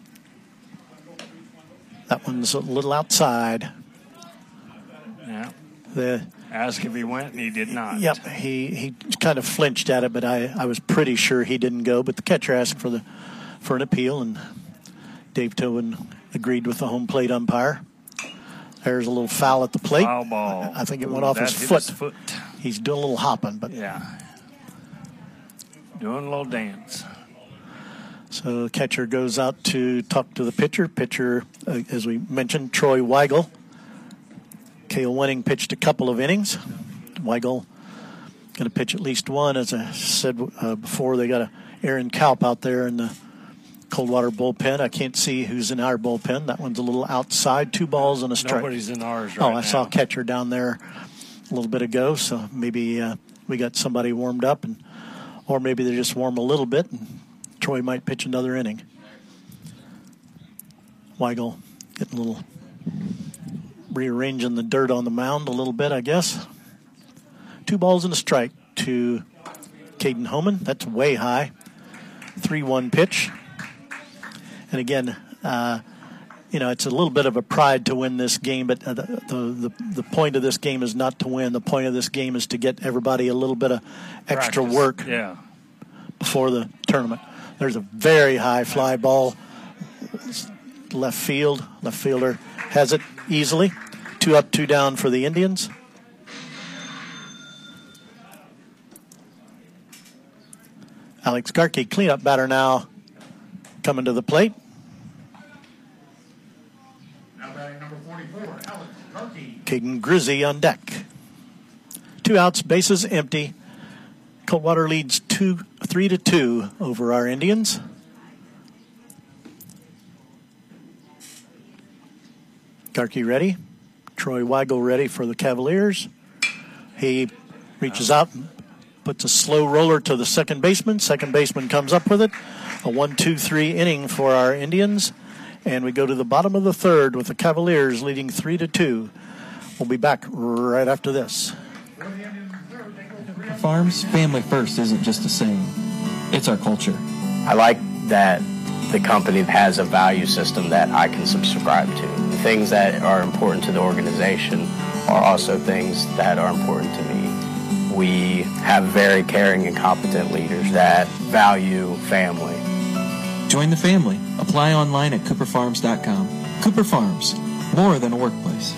That one's a little outside. Yeah. The Asked if he went, and he did not. Yep, he, he kind of flinched at it, but I, I was pretty sure he didn't go. But the catcher asked for the for an appeal, and Dave Tobin agreed with the home plate umpire. There's a little foul at the plate. Foul ball. I think it Ooh, went off his foot. his foot. He's doing a little hopping, but yeah, doing a little dance. So the catcher goes out to talk to the pitcher. Pitcher, uh, as we mentioned, Troy Weigel. Cale Wenning pitched a couple of innings. Weigel going to pitch at least one. As I said uh, before, they got a Aaron Kaup out there in the Coldwater bullpen. I can't see who's in our bullpen. That one's a little outside. Two balls and a strike. Nobody's in ours right Oh, I now. saw a catcher down there a little bit ago, so maybe uh, we got somebody warmed up, and or maybe they just warm a little bit, and Troy might pitch another inning. Weigel getting a little rearranging the dirt on the mound a little bit, I guess. Two balls and a strike to Caden Homan. That's way high. three one pitch. And again, uh, you know, it's a little bit of a pride to win this game, but the, the, the, the point of this game is not to win. The point of this game is to get everybody a little bit of extra Practice. work Yeah. before the tournament. There's a very high fly ball. Left field. Left fielder has it easily. Two up, two down for the Indians. Alex Garkey, cleanup batter now, coming to the plate. Now batting number forty-four, Alex Garkey. Caden Grizzy on deck. Two outs, bases empty. Coldwater leads two, three to two over our Indians. Garkey ready. Troy Weigel ready for the Cavaliers. He reaches out, puts a slow roller to the second baseman. Second baseman comes up with it. A one two three inning for our Indians. And we go to the bottom of the third with the Cavaliers leading three to two. We'll be back right after this. Farms, family first isn't just a saying. It's our culture. I like that the company has a value system that I can subscribe to. The things that are important to the organization are also things that are important to me. We have very caring and competent leaders that value family. Join the family. Apply online at cooper farms dot com. Cooper Farms, more than a workplace.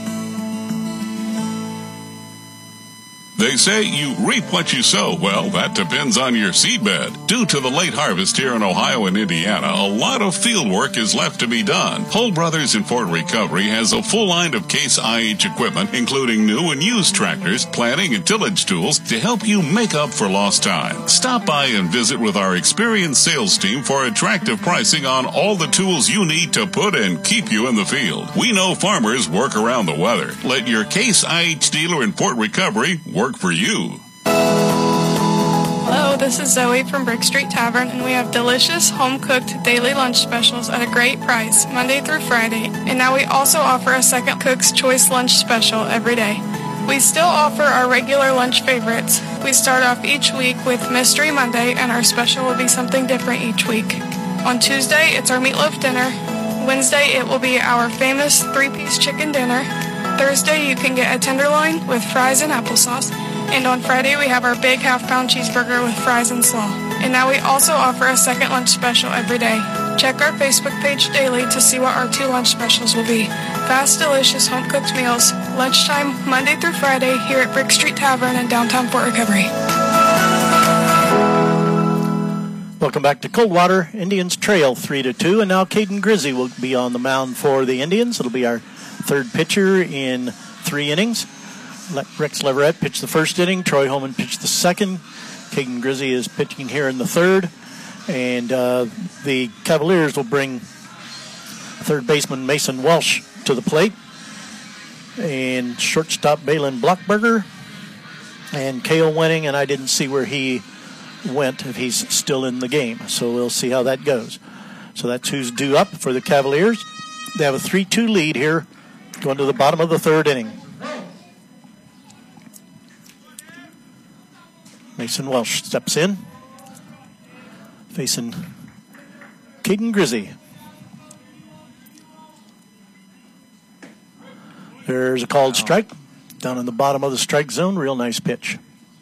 They say you reap what you sow. Well, that depends on your seedbed. Due to the late harvest here in Ohio and Indiana, a lot of field work is left to be done. Hull Brothers in Fort Recovery has a full line of Case I H equipment, including new and used tractors, planting and tillage tools to help you make up for lost time. Stop by and visit with our experienced sales team for attractive pricing on all the tools you need to put and keep you in the field. We know farmers work around the weather. Let your Case I H dealer in Fort Recovery work for you. Hello, this is Zoe from Brick Street Tavern, and we have delicious home-cooked daily lunch specials at a great price, Monday through Friday. And now we also offer a second cook's choice lunch special every day. We still offer our regular lunch favorites. We start off each week with Mystery Monday, and our special will be something different each week. On Tuesday, it's our meatloaf dinner. Wednesday, it will be our famous three-piece chicken dinner. Thursday, you can get a tenderloin with fries and applesauce. And on Friday, we have our big half-pound cheeseburger with fries and slaw. And now we also offer a second lunch special every day. Check our Facebook page daily to see what our two lunch specials will be. Fast, delicious, home-cooked meals. Lunchtime, Monday through Friday, here at Brick Street Tavern in downtown Fort Recovery. Welcome back to Coldwater. Indians trail three to two, and now Caden Grizzy will be on the mound for the Indians. It'll be our third pitcher in three innings. Let Rex Leverett pitch the first inning. Troy Holman pitched the second. Caden Grizzy is pitching here in the third. And uh, the Cavaliers will bring third baseman Mason Walsh to the plate. And shortstop Balin Blockberger. And Cale Winning, and I didn't see where he went, if he's still in the game. So we'll see how that goes. So that's who's due up for the Cavaliers. They have a three two lead here, going to the bottom of the third inning. Mason Welsh steps in, facing Caden Grizzy. There's a called strike down in the bottom of the strike zone. Real nice pitch.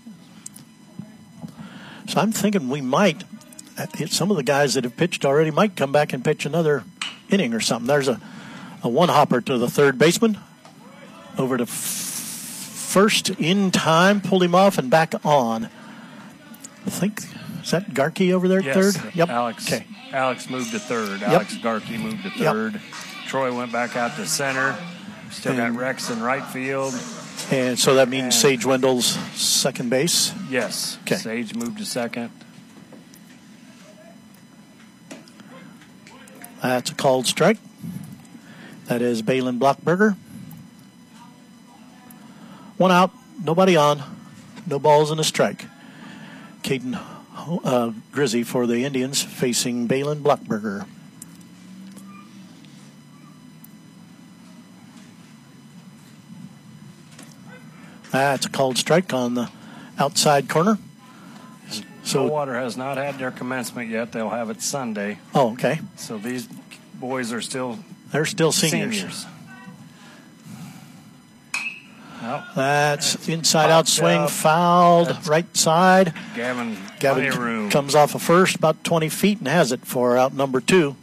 So I'm thinking we might, some of the guys that have pitched already might come back and pitch another inning or something. There's a, a one-hopper to the third baseman. Over to f- first in time, pulled him off and back on. I think, is that Garkey over there at yes, third? Yep. Alex, okay. Alex moved to third. Yep. Alex Garkey moved to third. Yep. Troy went back out to center. Still and, got Rex in right field. And so that means and, Sage Wendell's second base? Yes. Okay. Sage moved to second. That's a called strike. That is Balin Blockberger. One out, nobody on, no balls and a strike. Caden uh, Grizzy for the Indians facing Balin Blockberger. That's a called strike on the outside corner. So Coldwater has not had their commencement yet. They'll have it Sunday. Oh, okay. So these boys are still They're still seniors. seniors. Well, that's inside out swing, up. fouled, That's right side. Gavin, Gavin plenty of room. comes off a first, about twenty feet, and has it for out number two.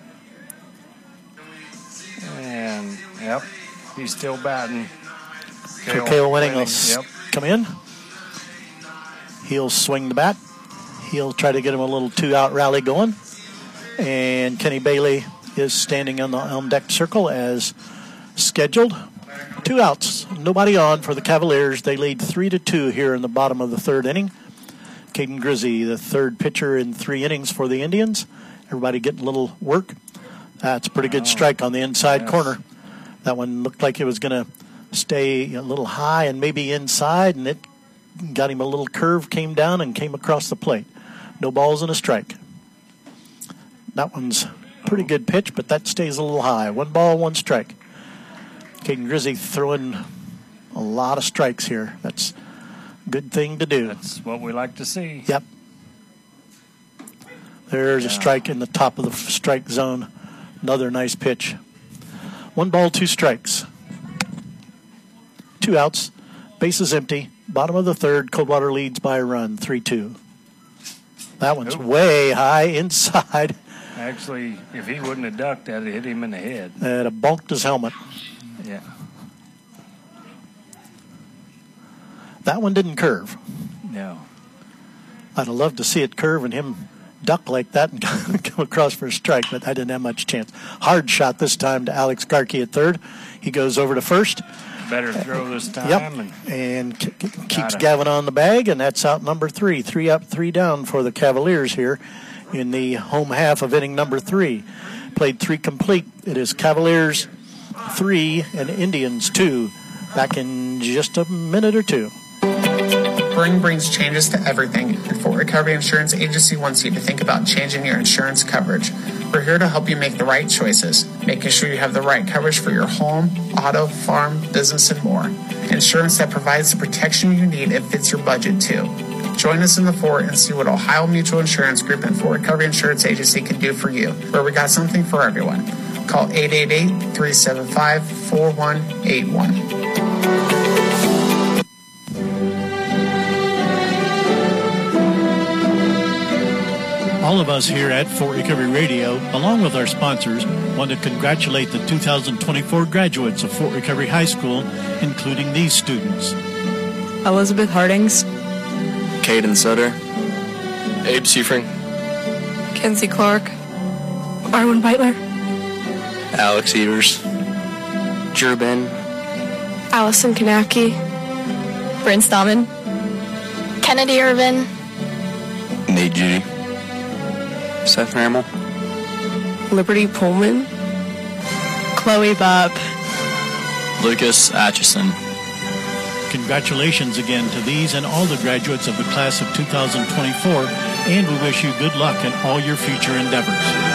And, yep, he's still batting. So Cale Winning will Yep. come in. He'll swing the bat. He'll try to get him a little two-out rally going. And Kenny Bailey is standing on the on deck circle as scheduled. Two outs, nobody on for the Cavaliers. They lead three to two here in the bottom of the third inning. Caden Grizzy, the third pitcher in three innings for the Indians. Everybody getting a little work. That's a pretty good strike on the inside Yes. corner. That one looked like it was going to stay a little high and maybe inside, and it got him a little curve, came down and came across the plate. No balls and a strike. That one's a pretty good pitch, but that stays a little high. One ball, one strike. Caden Grizzy throwing a lot of strikes here. That's a good thing to do. That's what we like to see. Yep. There's Yeah. a strike in the top of the strike zone. Another nice pitch. One ball, two strikes. Two outs. Bases empty. Bottom of the third. Coldwater leads by a run, three two. That one's Nope. way high inside. Actually, if he wouldn't have ducked, that would hit him in the head. And it bonked his helmet. Yeah. That one didn't curve. No. I'd have loved to see it curve and him duck like that and come across for a strike, but I didn't have much chance. Hard shot this time to Alex Garkey at third. He goes over to first. Better throw this time. Yep, And and k- k- keeps Gotta. Gavin on the bag, and that's out number three. Three up, three down for the Cavaliers here in the home half of inning number three. Played three complete. It is Cavaliers three and Indians two. Back in just a minute or two. Spring brings changes to everything, and Fort Recovery Insurance Agency wants you to think about changing your insurance coverage. We're here to help you make the right choices, making sure you have the right coverage for your home, auto, farm, business, and more. Insurance that provides the protection you need and fits your budget too. Join us in the fort and see what Ohio Mutual Insurance Group and Fort Recovery Insurance Agency can do for you, where we got something for everyone. Call eight eight eight, three seven five, four one eight one. All of us here at Fort Recovery Radio, along with our sponsors, want to congratulate the two thousand twenty-four graduates of Fort Recovery High School, including these students. Elizabeth Hardings, Caden Sutter, Abe Seifring, Kenzie Clark, Arwen Beitler, Alex Evers, Jerben, Allison Kanaki, Bryn Stahman, Kennedy Irvin, Nate Judy, Seth Rammel, Liberty Pullman, Chloe Bob, Lucas Atchison. Congratulations again to these and all the graduates of the class of two thousand twenty-four, and we wish you good luck in all your future endeavors.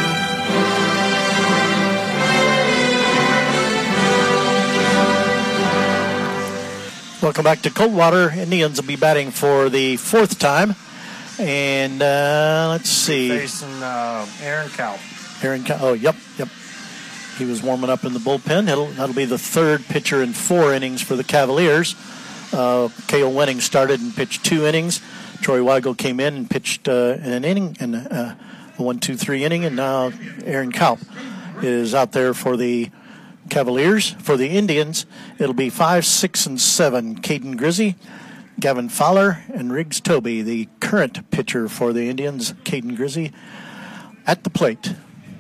Welcome back to Coldwater. Indians will be batting for the fourth time. And uh, let's see. Facing uh, Aaron Kalp. Aaron Kalp. Oh, yep, yep. He was warming up in the bullpen. It'll, that'll be the third pitcher in four innings for the Cavaliers. Uh, Cale Winning started and pitched two innings. Troy Weigel came in and pitched uh, an inning, and uh, a one, two, three inning. And now Aaron Kalp is out there for the Cavaliers. For the Indians, it'll be five, six, and seven. Caden Grizzy, Gavin Fowler, and Riggs Toby, the current pitcher for the Indians. Caden Grizzy at the plate.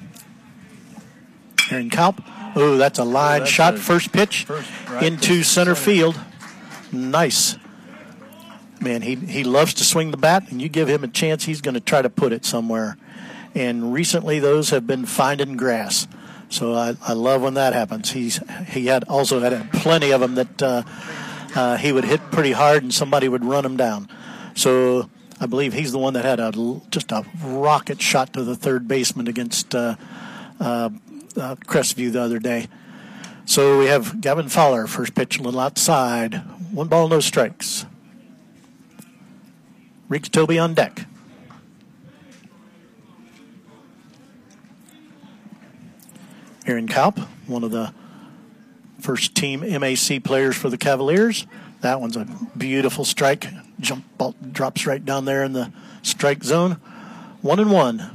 Aaron Kalp. Oh, that's a line that's shot. a First pitch first right into to center center. field. Nice. Man, he, he loves to swing the bat, and you give him a chance, he's going to try to put it somewhere. And recently those have been finding grass. So I, I love when that happens. He's He had also had plenty of them that uh, uh, he would hit pretty hard and somebody would run him down. So I believe he's the one that had a, just a rocket shot to the third baseman against uh, uh, uh, Crestview the other day. So we have Gavin Fowler, first pitch a little outside. One ball, no strikes. Riggs Toby on deck. Aaron Kaup, one of the first team M A C players for the Cavaliers. That one's a beautiful strike. Jump ball drops right down there in the strike zone. One and one.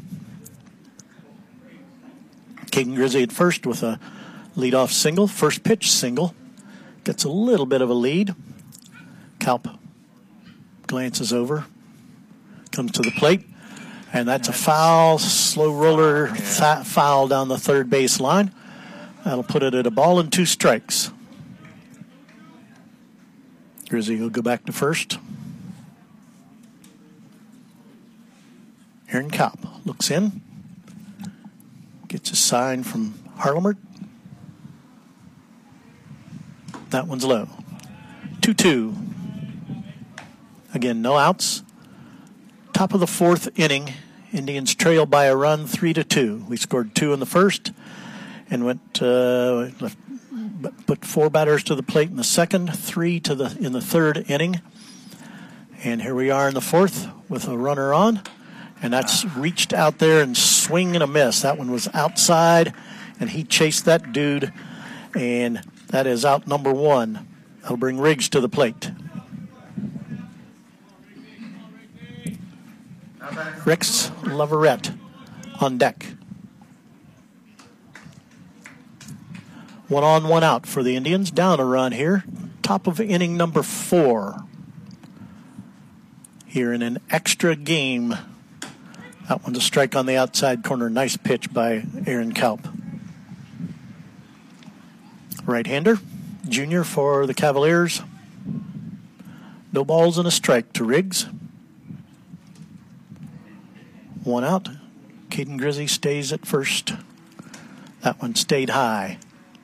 Caden Grizzy at first with a leadoff single. First pitch single. Gets a little bit of a lead. Kaup glances over. Comes to the plate. And that's a foul, slow roller th- foul down the third base line. That'll put it at a ball and two strikes. Grizzy will go back to first. Aaron Kaup looks in. Gets a sign from Harlemert. That one's low. two two. Again, no outs. Top of the fourth inning. Indians trail by a run, three to two. We scored two in the first and went uh, left, put four batters to the plate in the second, three to the in the third inning. And here we are in the fourth with a runner on. And that's reached out there and swing and a miss. That one was outside, and he chased that dude, and that is out number one. That'll bring Riggs to the plate. Rex Leverett on deck. One on, one out for the Indians. Down a run here. Top of inning number four. Here in an extra game. That one's a strike on the outside corner. Nice pitch by Aaron Kaup. Right-hander, junior for the Cavaliers. No balls and a strike to Riggs. One out. Caden Grizzy stays at first. That one stayed high.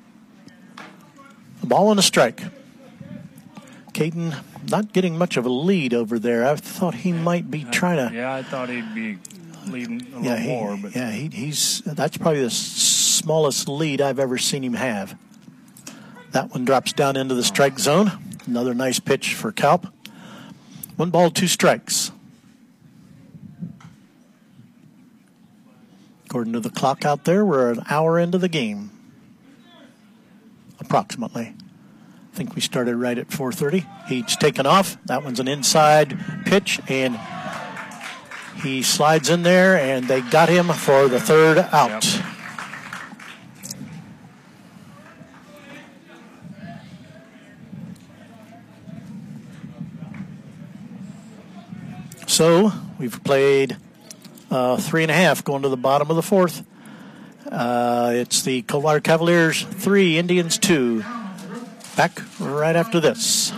A ball and a strike. Caden not getting much of a lead over there. I thought he might be trying to... Yeah, I thought he'd be leading a yeah, little he, more. But yeah, he, he's that's probably the smallest lead I've ever seen him have. That one drops down into the strike zone. Another nice pitch for Kaup. One ball, two strikes. According to the clock out there, we're an hour into the game. Approximately. I think we started right at four thirty. He's taken off. That one's an inside pitch, and he slides in there, and they got him for the third out. Yep. So we've played uh, three and a half going to the bottom of the fourth. Uh, it's the Coldwater Cavaliers three, Indians two. Back right after this.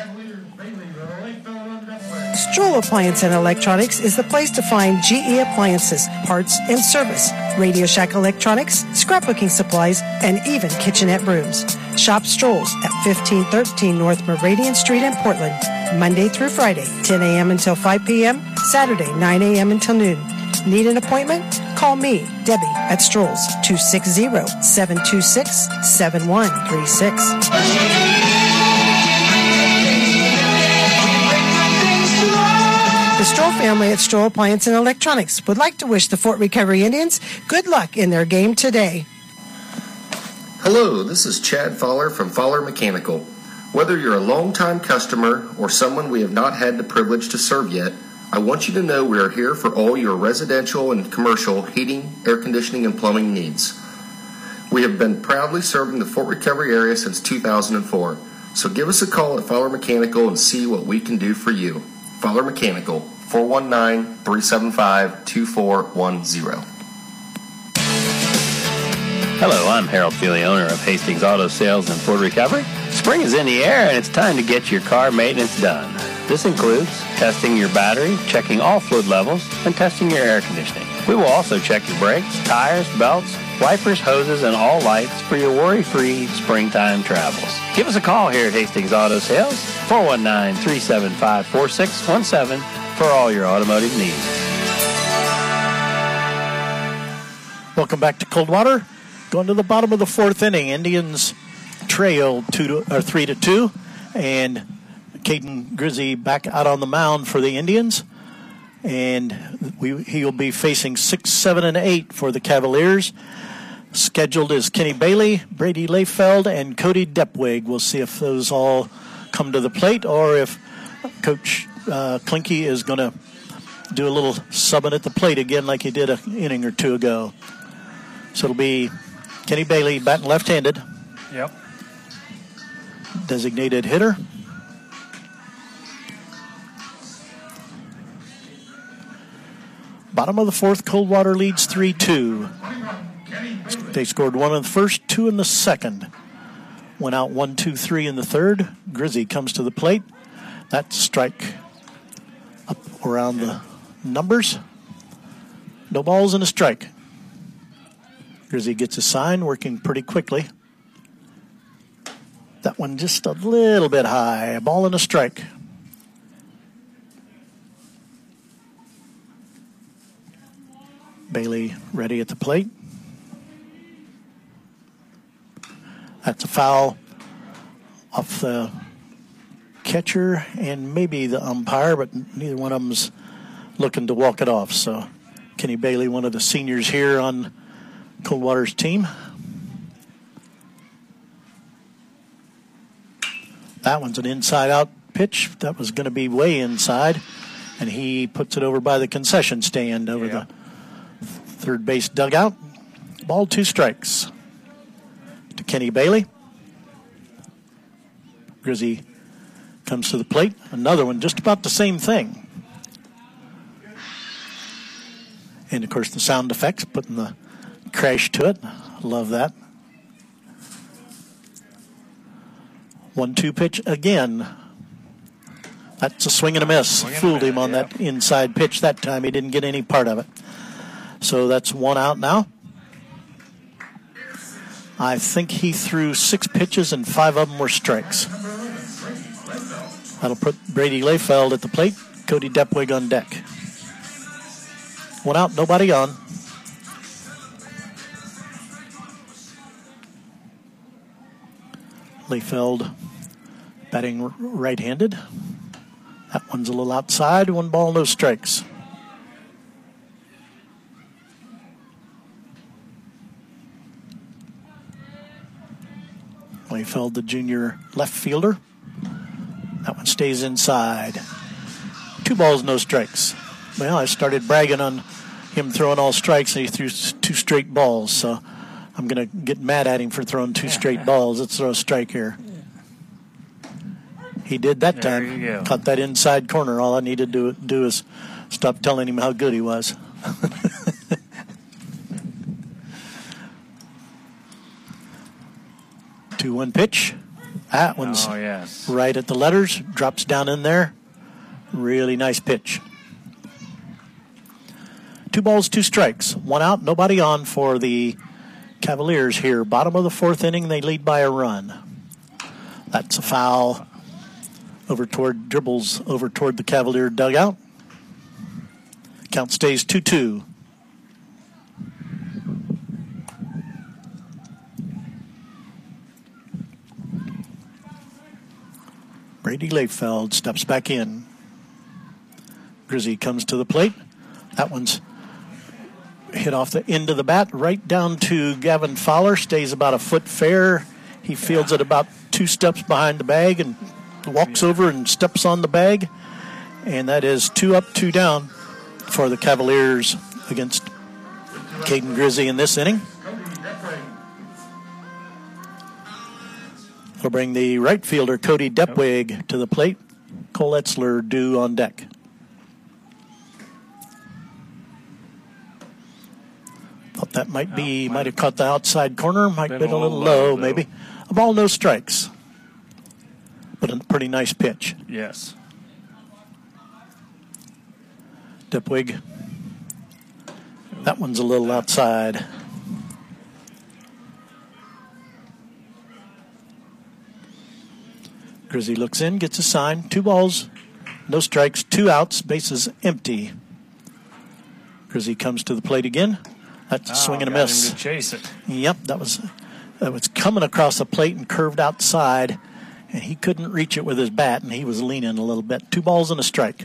Stroll Appliance and Electronics is the place to find G E appliances, parts, and service, Radio Shack Electronics, scrapbooking supplies, and even kitchenette brooms. Shop Strolls at fifteen thirteen North Meridian Street in Portland, Monday through Friday, ten a.m. until five p.m., Saturday, nine a.m. until noon. Need an appointment? Call me, Debbie, at Strolls, two six zero, seven two six, seven one three six. The Stroll family at Stroll Appliance and Electronics would like to wish the Fort Recovery Indians good luck in their game today. Hello, this is Chad Fowler from Fowler Mechanical. Whether you're a longtime customer or someone we have not had the privilege to serve yet, I want you to know we are here for all your residential and commercial heating, air conditioning, and plumbing needs. We have been proudly serving the Fort Recovery area since two thousand four, so give us a call at Fowler Mechanical and see what we can do for you. Fowler Mechanical, four one nine, three seven five, two four one zero. Hello, I'm Harold Feely, owner of Hastings Auto Sales and Ford Recovery. Spring is in the air and it's time to get your car maintenance done. This includes testing your battery, checking all fluid levels, and testing your air conditioning. We will also check your brakes, tires, belts, wipers, hoses, and all lights for your worry-free springtime travels. Give us a call here at Hastings Auto Sales, four one nine, three seven five, four six one seven for all your automotive needs. Welcome back to Coldwater. Going to the bottom of the fourth inning. Indians trail two to, or three to two, and Caden Grizzy back out on the mound for the Indians, and we, he'll be facing six, seven, and eight for the Cavaliers. Scheduled is Kenny Bailey, Brady Layfeld, and Cody Depwig. We'll see if those all come to the plate or if Coach uh, Klinke is going to do a little subbing at the plate again like he did an inning or two ago. So it'll be Kenny Bailey batting left-handed. Yep. Designated hitter. Bottom of the fourth, Coldwater leads three two. They scored one in the first, two in the second. Went out one, two, three in the third. Grizzy comes to the plate. That's a strike up around the numbers. No balls and a strike. Grizzy gets a sign, working pretty quickly. That one just a little bit high. A ball and a strike. Bailey ready at the plate. That's a foul off the catcher and maybe the umpire, but neither one of them's looking to walk it off. So Kenny Bailey, one of the seniors here on Coldwater's team. That one's an inside-out pitch. That was going to be way inside, and he puts it over by the concession stand over yeah. the third base dugout. Ball, two strikes to Kenny Bailey. Grizzy comes to the plate. Another one, just about the same thing. And, of course, the sound effects, putting the crash to it. Love that. one two pitch again. That's a swing and a miss. Swing Fooled a him on minute, that inside pitch that time. He didn't get any part of it. So that's one out now. I think he threw six pitches and five of them were strikes. That'll put Brady Layfeld at the plate. Cody Depwig on deck. One out, nobody on. Layfeld batting right-handed. That one's a little outside. One ball, no strikes. Layfeld, the junior left fielder. That one stays inside. Two balls, no strikes. Well, I started bragging on him throwing all strikes, and he threw two straight balls. So I'm going to get mad at him for throwing two straight balls. Let's throw a strike here. He did that There time. you go. Caught that inside corner. All I needed to do, do is stop telling him how good he was. two one pitch. That one's Oh, yes. right at the letters. Drops down in there. Really nice pitch. Two balls, two strikes. One out, nobody on for the Cavaliers here. Bottom of the fourth inning, they lead by a run. That's a foul over toward, dribbles over toward the Cavalier dugout. Count stays two two. Brady Layfeld steps back in. Grizzy comes to the plate. That one's hit off the end of the bat right down to Gavin Fowler. Stays about a foot fair. He fields it about two steps behind the bag and walks over and steps on the bag. And that is two up, two down for the Cavaliers against Caden Grizzy in this inning. We'll bring the right fielder, Cody Depwig, to the plate. Cole Etzler due on deck. Thought that might be, might have caught the outside corner, might have been a little low, maybe. A ball, no strikes. But a pretty nice pitch. Yes. Depwig. That one's a little outside. Grizzy looks in, gets a sign. Two balls, no strikes, two outs, bases empty. Grizzy comes to the plate again. That's a Oh, swing and a got him miss. to chase it. Yep, that was that was coming across the plate and curved outside, and he couldn't reach it with his bat, and he was leaning a little bit. Two balls and a strike.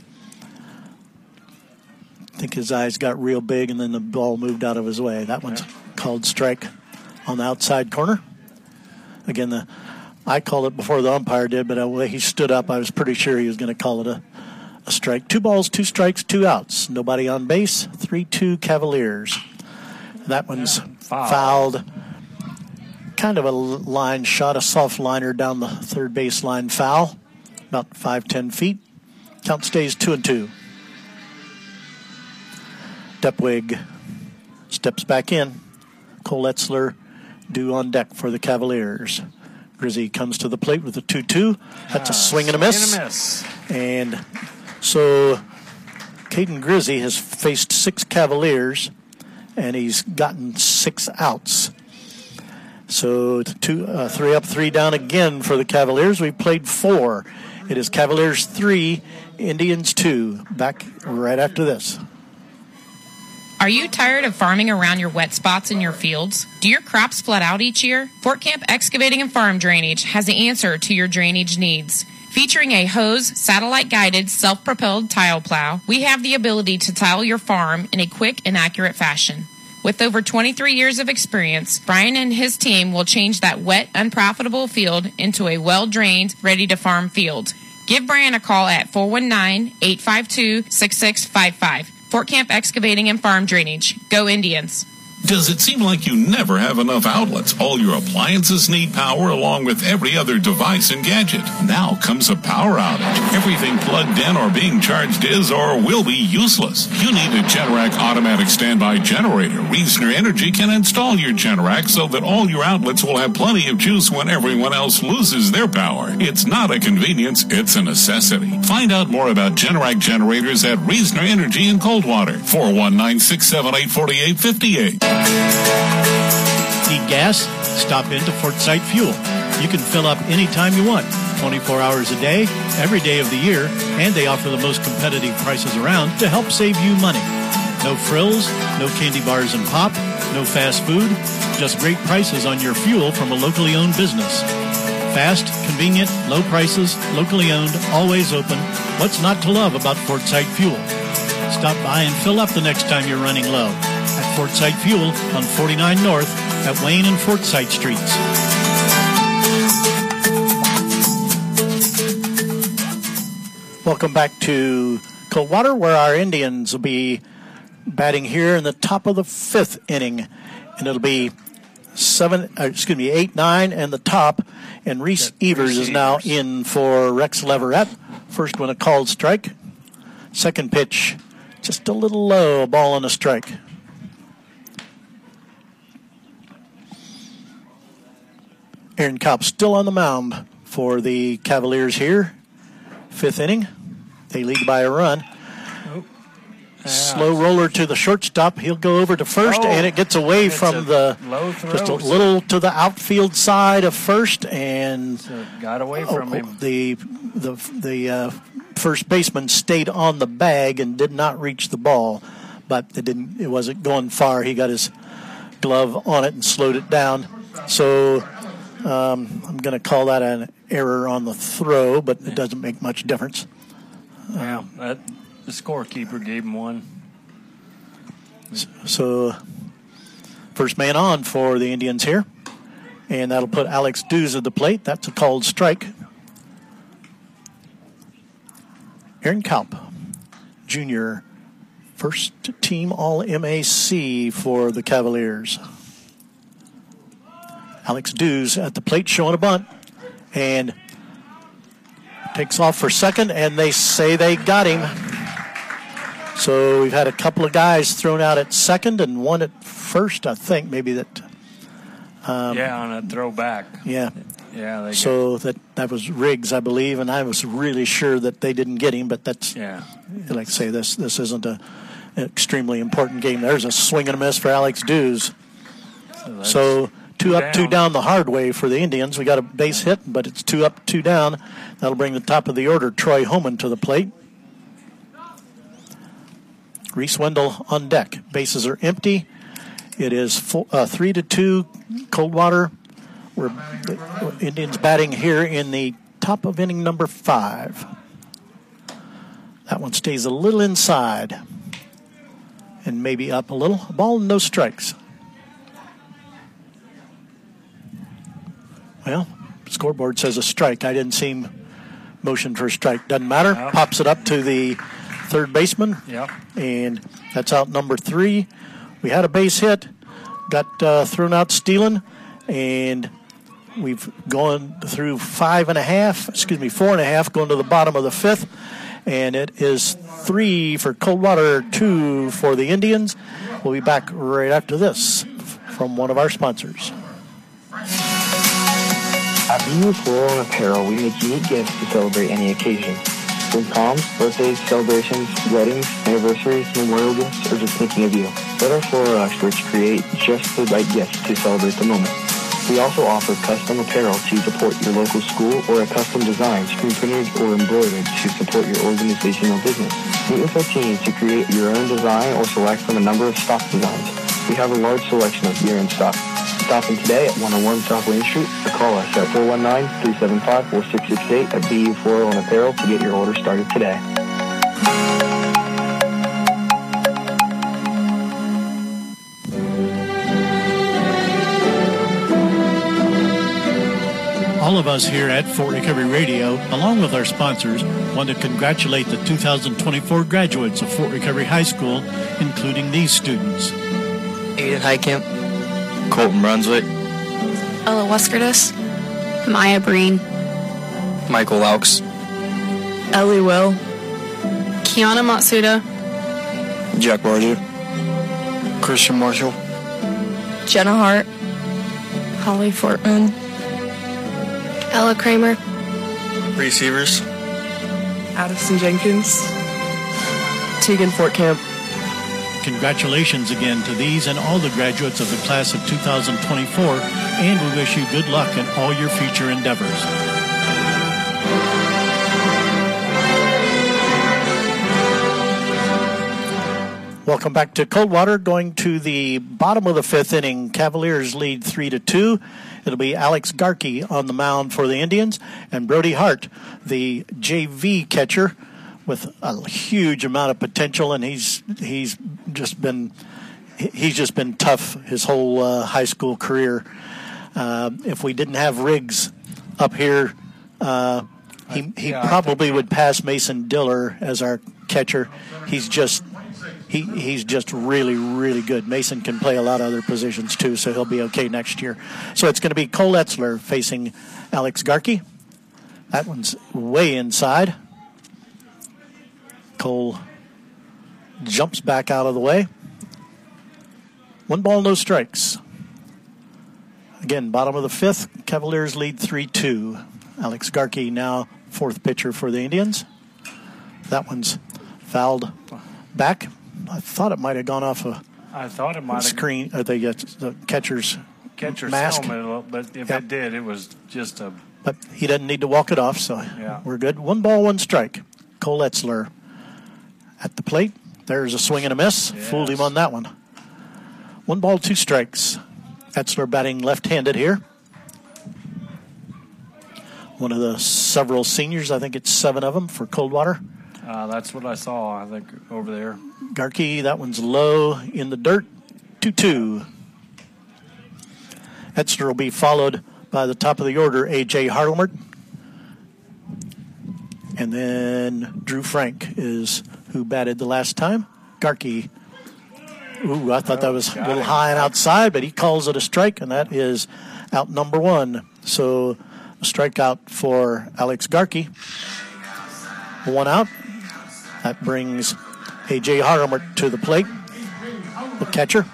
I think his eyes got real big, and then the ball moved out of his way. That one's called strike. on the outside corner. Again, the I called it before the umpire did, but the way he stood up, I was pretty sure he was going to call it a, a strike. Two balls, two strikes, two outs. Nobody on base. three two Cavaliers. That one's yeah, foul. fouled. Kind of a line shot, a soft liner down the third base line foul. About five, ten feet. Count stays two and two. Depwig steps back in. Cole Etzler due on deck for the Cavaliers. Grizzy comes to the plate with a two two. That's a uh, swing and a miss. Swing and a miss. And so Caden Grizzy has faced six Cavaliers, and he's gotten six outs. So two, uh, three up, three down again for the Cavaliers. We played four. It is Cavaliers three, Indians two. Back right after this. Are you tired of farming around your wet spots in your fields? Do your crops flood out each year? Fort Camp Excavating and Farm Drainage has the answer to your drainage needs. Featuring a hose, satellite-guided, self-propelled tile plow, we have the ability to tile your farm in a quick and accurate fashion. With over twenty-three years of experience, Brian and his team will change that wet, unprofitable field into a well-drained, ready-to-farm field. Give Brian a call at four one nine, eight five two, six six five five. Fort Camp Excavating and Farm Drainage. Go Indians. Does it seem like you never have enough outlets? All your appliances need power along with every other device and gadget. Now comes a power outage. Everything plugged in or being charged is or will be useless. You need a Generac automatic standby generator. Reasoner Energy can install your Generac so that all your outlets will have plenty of juice when everyone else loses their power. It's not a convenience, it's a necessity. Find out more about Generac generators at Reasoner Energy in Coldwater. four one nine, six seven eight, four eight five eight. Need gas? Stop into Fort Sight Fuel. You can fill up anytime you want, twenty-four hours a day, every day of the year, and they offer the most competitive prices around to help save you money. No frills, no candy bars and pop, no fast food, just great prices on your fuel from a locally owned business. Fast, convenient, low prices, locally owned, always open. What's not to love about Fort Sight Fuel? Stop by and fill up the next time you're running low at Fort Sight Fuel on forty-nine North at Wayne and Fort Sight Streets. Welcome back to Coldwater, where our Indians will be batting here in the top of the fifth inning, and it'll be seven, uh, excuse me, eight, nine, and the top. And Reese Evers is now in for Rex Leverett. First one a called strike. Second pitch, just a little low, a ball and a strike. Aaron Kopp still on the mound for the Cavaliers here. Fifth inning. They lead by a run. Oh. Yeah. Slow roller to the shortstop. He'll go over to first, oh. and it gets away it's from the just a little to the outfield side of first, and so got away from oh, him. The the the uh, first baseman stayed on the bag and did not reach the ball, but it didn't. It wasn't going far. He got his glove on it and slowed it down. So. Um, I'm going to call that an error on the throw, but it doesn't make much difference. Yeah, that, the scorekeeper gave him one. So, first man on for the Indians here, and that'll put Alex Dews at the plate. That's a called strike. Aaron Kopp, junior, first team All M A C for the Cavaliers. Alex Dews at the plate showing a bunt and takes off for second, and they say they got him. So we've had a couple of guys thrown out at second and one at first, I think, maybe that. Um, yeah, on a throwback. Yeah. Yeah. They so that, that was Riggs, I believe, and I was really sure that they didn't get him, but that's, yeah. like I say, this, this isn't a, an extremely important game. There's a swing and a miss for Alex Dews. So, so Two up, two down the hard way for the Indians. We got a base hit, but it's two up, two down. That'll bring the top of the order, Troy Homan, to the plate. Reese Wendell on deck. Bases are empty. It is four, uh, three to two, Coldwater. We're the Indians batting here in the top of inning number five. That one stays a little inside and maybe up a little. Ball, no strikes. Well, scoreboard says a strike. I didn't see him motion for a strike. Doesn't matter. Yep. Pops it up to the third baseman. Yep. And that's out number three. We had a base hit. Got uh, thrown out stealing. And we've gone through five and a half, excuse me, four and a half, going to the bottom of the fifth. And it is three for Coldwater, two for the Indians. We'll be back right after this from one of our sponsors. At B U Floral and Apparel, we make unique gifts to celebrate any occasion. From proms, birthdays, celebrations, weddings, anniversaries, memorial gifts, or just thinking of you. Let our floral experts create just the right gifts to celebrate the moment. We also offer custom apparel to support your local school or a custom design, screen printed or embroidered to support your organization or business. Meet with our team to create your own design or select from a number of stock designs. We have a large selection of gear in stock. Stop in today at one oh one South Lane Street or call us at four one nine, three seven five, four six six eight at B U Floral and Apparel to get your order started today. All of us here at Fort Recovery Radio, along with our sponsors, want to congratulate the two thousand twenty-four graduates of Fort Recovery High School, including these students. Aiden Highcamp, Colton Brunswick, Ella Weskerdis, Maya Breen, Michael Laux, Ellie Will, Kiana Matsuda, Jack Bardew, Christian Marshall, Jenna Hart, Holly Fortman, Ella Kramer, Reese Evers, Addison Jenkins, Tegan Fortcamp. Congratulations again to these and all the graduates of the class of two thousand twenty-four, and we wish you good luck in all your future endeavors. Welcome back to Coldwater. Going to the bottom of the fifth inning. Cavaliers lead three to two. It'll be Alex Garkey on the mound for the Indians, and Brody Hart, the J V catcher, with a huge amount of potential, and he's he's just been he's just been tough his whole uh, high school career. Uh, if we didn't have Riggs up here, uh, he he yeah, probably would pass Mason Diller as our catcher. He's just he he's just really really good. Mason can play a lot of other positions too, so he'll be okay next year. So it's going to be Cole Etzler facing Alex Garkey. That one's way inside. Cole jumps back out of the way. One ball, no strikes. Again, bottom of the fifth. Cavaliers lead three two. Alex Garkey now fourth pitcher for the Indians. That one's fouled back. I thought it might have gone off a I thought it might have screen, or the, uh, the catcher's, catcher's mask. helmet, but if Yep. it did, it was just a. But he doesn't need to walk it off, so Yeah. we're good. One ball, one strike. Cole Etzler at the plate. There's a swing and a miss. Yes. Fooled him on that one. One ball, two strikes. Etzler batting left-handed here. One of the several seniors. I think it's seven of them for Coldwater. Uh, that's what I saw, I think, over there. Garkey, that one's low in the dirt. two two. Etzler will be followed by the top of the order, A J Hardelmert. And then Drew Frank is who batted the last time. Garkey, ooh, I thought that was a little high and outside, but he calls it a strike, and that is out number one. So a strikeout for Alex Garkey. One out. That brings A J Hardelmert to the plate, the catcher.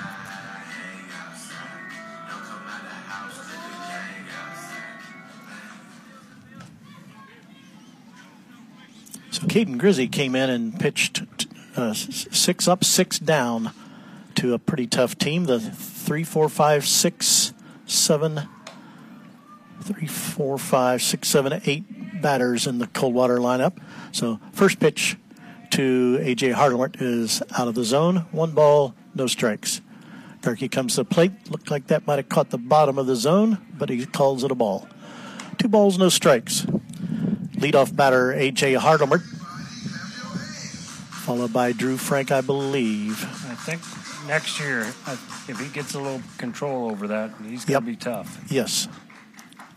So Caden Grizzy came in and pitched uh, six up, six down to a pretty tough team. The three, four, five, six, seven, three, four, five, six, seven, eight batters in the Coldwater lineup. So first pitch to A J Hardelmert is out of the zone. One ball, no strikes. Garkey comes to the plate. Looked like that might have caught the bottom of the zone, but he calls it a ball. Two balls, no strikes. Leadoff batter A J Hardelmert, followed by Drew Frank, I believe. I think next year, if he gets a little control over that, he's going to Yep. be tough. Yes.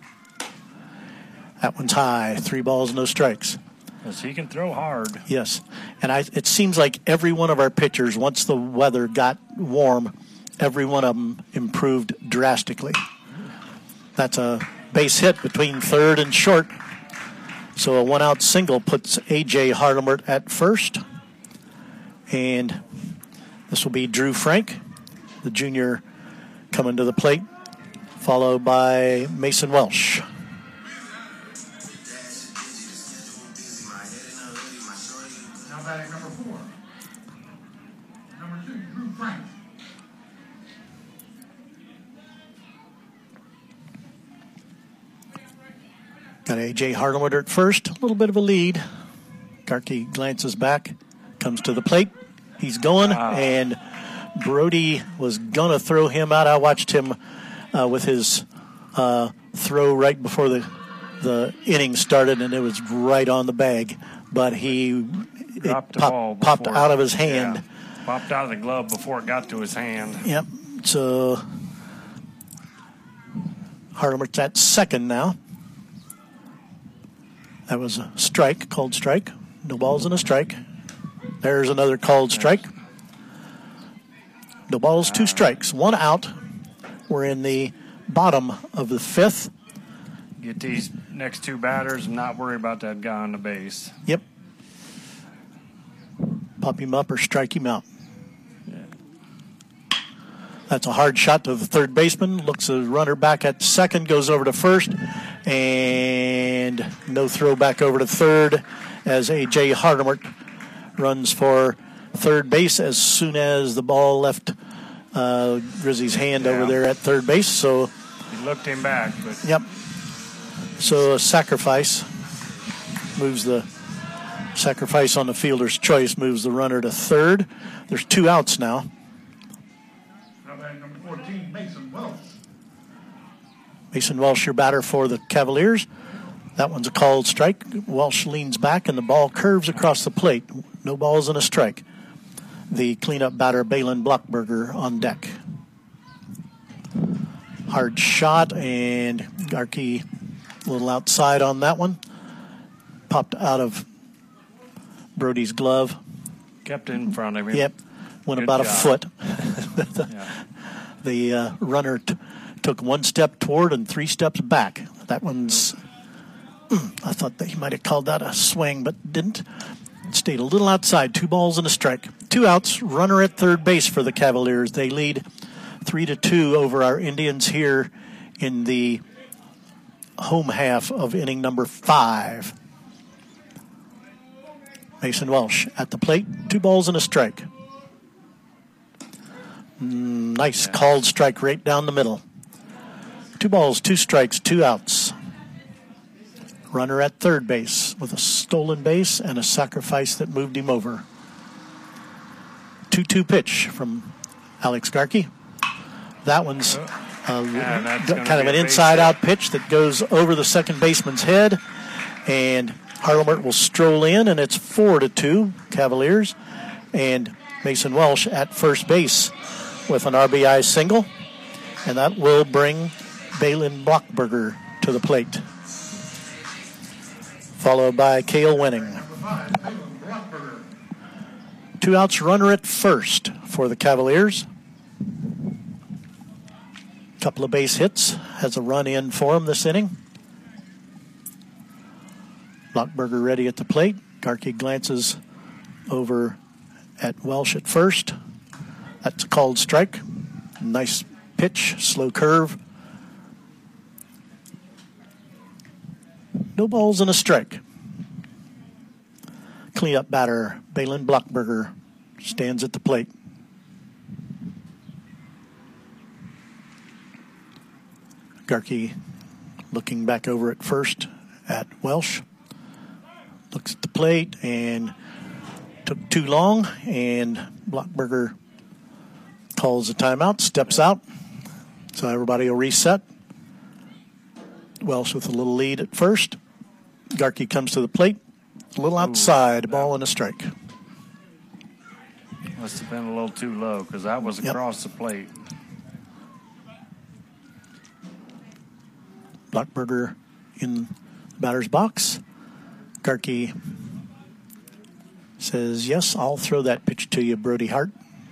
That one's high. Three balls, no strikes. Yes, he can throw hard. Yes. And I, it seems like every one of our pitchers, once the weather got warm, every one of them improved drastically. That's a base hit between third and short. So a one-out single puts A J Hardemer at first. And this will be Drew Frank, the junior, coming to the plate, followed by Mason Welsh. Now batting number four. Number two, Drew Frank. Got A J Hardemer at first, a little bit of a lead. Garkey glances back, comes to the plate. He's going, wow. And Brody was going to throw him out. I watched him uh, with his uh, throw right before the the inning started, and it was right on the bag. But he dropped the pop, ball popped before, out of his hand. Yeah, popped out of the glove before it got to his hand. Yep. So Hardemer's at second now. That was a strike, called strike. No balls and a strike. There's another called strike. No balls, two strikes, one out. We're in the bottom of the fifth. Get these next two batters and not worry about that guy on the base. Yep. Pop him up or strike him out. That's a hard shot to the third baseman. Looks a runner back at second, goes over to first, and no throw back over to third as A J Hardemer runs for third base as soon as the ball left uh, Grizzy's hand yeah. over there at third base. So he looked him back. But. Yep. So a sacrifice moves the sacrifice on the fielder's choice moves the runner to third. There's two outs now. Number fourteen, Mason Welsh. Mason Welsh, your batter for the Cavaliers. That one's a called strike. Welsh leans back, and the ball curves across the plate. No balls and a strike. The cleanup batter, Balin Blockberger, on deck. Hard shot, and Garkey a little outside on that one. Popped out of Brody's glove. Kept it in front of him. Yep. Went Good about job. a foot. yeah. The uh, runner t- took one step toward and three steps back. That one's, I thought that he might have called that a swing, but didn't. Stayed a little outside. Two balls and a strike. Two outs. Runner at third base for the Cavaliers. They lead three to two over our Indians here in the home half of inning number five. Mason Welsh at the plate. Two balls and a strike. Nice called strike right down the middle. Two balls, two strikes, two outs. Runner at third base with a stolen base and a sacrifice that moved him over. two two pitch from Alex Garkey. That one's uh, yeah, kind of an inside-out pitch that goes over the second baseman's head, and Hardemer will stroll in, and it's four to two Cavaliers, and Mason Welsh at first base with an R B I single, and that will bring Balin Blockberger to the plate, followed by Cale Winning. Two outs, runner at first for the Cavaliers. Couple of base hits, has a run in for him this inning. Blockberger ready at the plate. Garkey glances over at Welsh at first. That's a called strike. Nice pitch, slow curve. No balls and a strike. Cleanup batter, Balin Blockberger, stands at the plate. Garkey looking back over at first at Welsh. Looks at the plate and took too long, and Blockberger calls a timeout, steps out, so everybody will reset. Welsh with a little lead at first. Garkey comes to the plate, a little outside, Ooh, ball and a strike. Must have been a little too low because that was across yep. the plate. Blockberger in batter's box. Garkey says, yes, I'll throw that pitch to you, Brody Hart.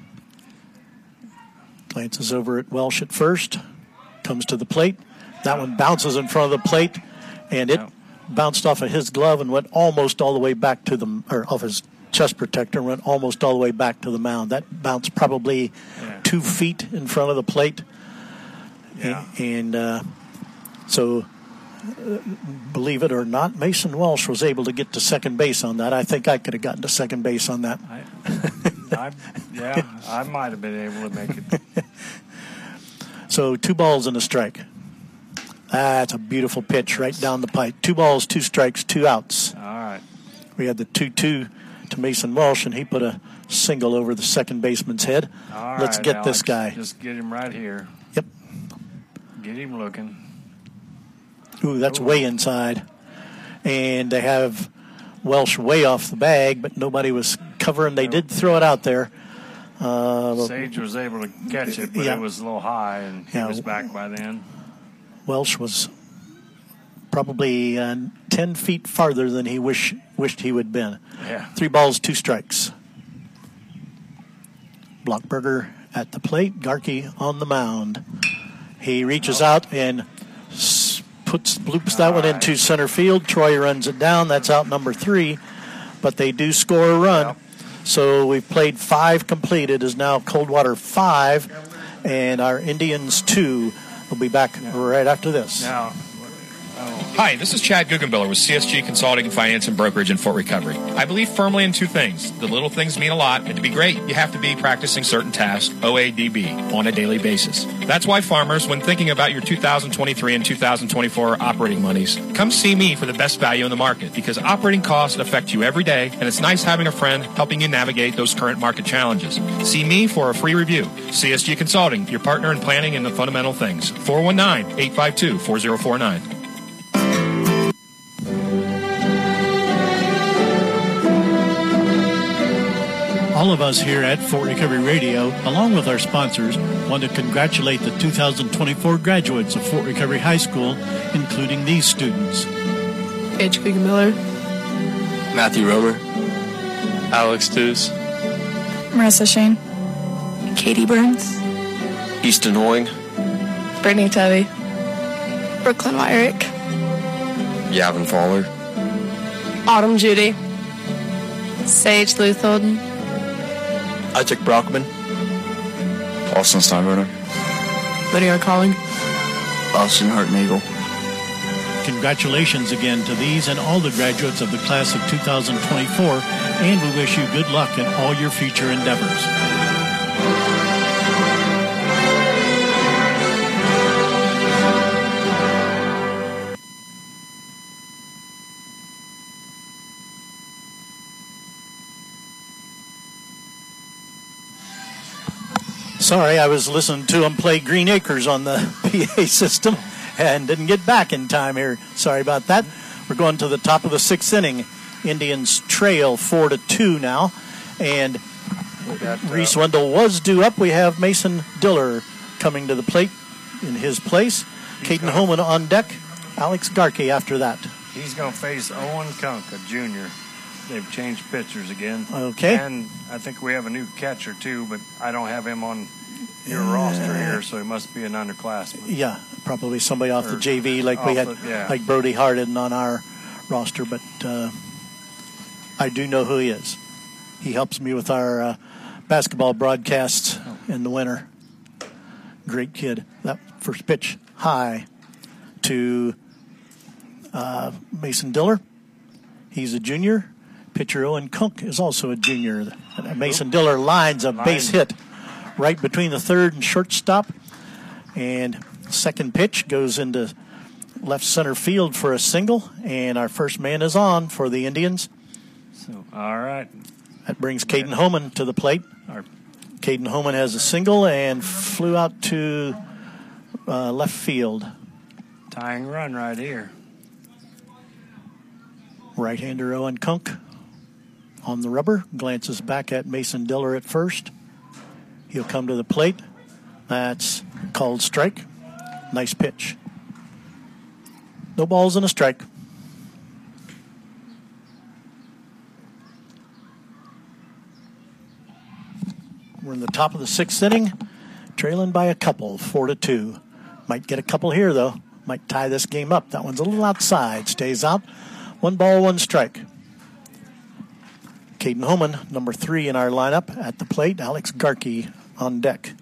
Glances over at Welsh at first. Comes to the plate. That one bounces in front of the plate, and it bounced off of his glove and went almost all the way back to the, or off his chest protector, and went almost all the way back to the mound. That bounced probably yeah. two feet in front of the plate. Yeah. And uh, so, uh, believe it or not, Mason Welsh was able to get to second base on that. I think I could have gotten to second base on that. I, I, yeah, I might have been able to make it. So two balls and a strike. That's a beautiful pitch right down the pipe. Two balls, two strikes, two outs. All right. We had the two two to Mason Welsh, and he put a single over the second baseman's head. All Let's right, get Alex, this guy. Just get him right here. Yep. Get him looking. Ooh, that's Ooh. way inside. And they have Welsh way off the bag, but nobody was covering. They did throw it out there. Uh, Sage was able to catch it, but yeah. it was a little high, and he yeah. was back by then. Welsh was probably uh, ten feet farther than he wish, wished he would have been. Yeah. Three balls, two strikes. Blockberger at the plate. Garkey on the mound. He reaches oh. out and s- puts bloops that All one right. into center field. Troy runs it down. That's out number three. But they do score a run. Yep. So we've played five complete. It is now Coldwater five, and our Indians two. We'll be back yeah. right after this. Now, Hi, this is Chad Guggenbiller with C S G Consulting and Finance and Brokerage in Fort Recovery. I believe firmly in two things. The little things mean a lot, and to be great, you have to be practicing certain tasks, O A D B, on a daily basis. That's why farmers, when thinking about your two thousand twenty-three and two thousand twenty-four operating monies, come see me for the best value in the market, because operating costs affect you every day, and it's nice having a friend helping you navigate those current market challenges. See me for a free review. C S G Consulting, your partner in planning and the fundamental things. four one nine, eight five two, four zero four nine. All of us here at Fort Recovery Radio, along with our sponsors, want to congratulate the two thousand twenty-four graduates of Fort Recovery High School, including these students. H. Miller, Matthew Romer, Alex Dews, Marissa Shane, Katie Burns, Easton Hoying, Brittany Tubby, Brooklyn Wyrick, Yavin Fowler, Autumn Judy, Sage Lutholden, Isaac Brockman, Austin Steinbrenner, Lydia Colling, Austin Hartnagel. Congratulations again to these and all the graduates of the class of two thousand twenty-four, and we wish you good luck in all your future endeavors. Sorry, I was listening to them play Green Acres on the P A system and didn't get back in time here. Sorry about that. We're going to the top of the sixth inning. Indians trail four to two now, and got, uh, Reese Wendell was due up. We have Mason Diller coming to the plate in his place. Caden Homan on deck. Alex Garkey after that. He's going to face Owen Kunk, a junior. They've changed pitchers again. Okay. And I think we have a new catcher, too, but I don't have him on your uh, roster here, so he must be an underclassman. Yeah, probably somebody off or the J V like we had, the, yeah. like Brody Harden on our roster, but uh, I do know who he is. He helps me with our uh, basketball broadcasts in the winter. Great kid. That first pitch high to uh, Mason Diller. He's a junior. Pitcher Owen Kunk is also a junior. Mason Diller lines a base hit right between the third and shortstop. And second pitch goes into left center field for a single. And our first man is on for the Indians. So, all right. That brings Caden Homan to the plate. Our Caden Homan has a single and flew out to uh, left field. Tying run right here. Right-hander Owen Kunk on the rubber. Glances back at Mason Diller at first. He'll come to the plate. That's called strike. Nice pitch. No balls and a strike. We're in the top of the sixth inning, trailing by a couple, four to two. Might get a couple here, though. Might tie this game up. That one's a little outside. Stays out. One ball, one strike. Caden Homan, number three in our lineup, at the plate. Alex Garkey on deck.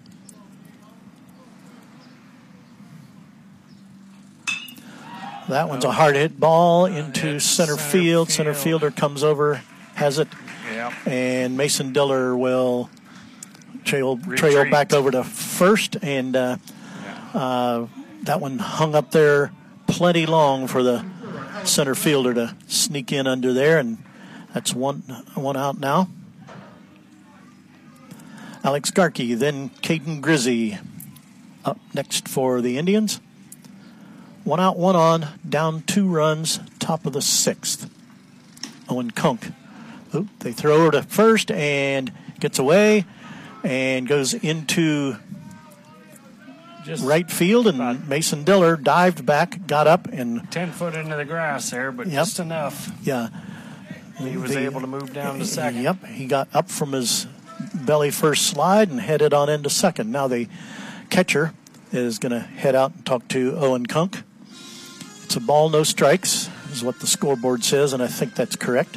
That one's a hard hit ball into center, center field. field. Center fielder comes over, has it. Yep. And Mason Diller will trail, trail back over to first. And uh, yeah. uh, that one hung up there plenty long for the center fielder to sneak in under there. And that's one, one out now. Alex Garkey, then Caden Grizzy up next for the Indians. One out, one on, down two runs, top of the sixth. Owen Kunk. Oop, they throw her to first and gets away and goes into just right field, and Mason Diller dived back, got up, and ten foot into the grass there, but yep. just enough. Yeah. He was the, able to move down to second. Yep, he got up from his belly first slide and headed on into second. Now the catcher is going to head out and talk to Owen Kunk. It's a ball, no strikes, is what the scoreboard says, and I think that's correct.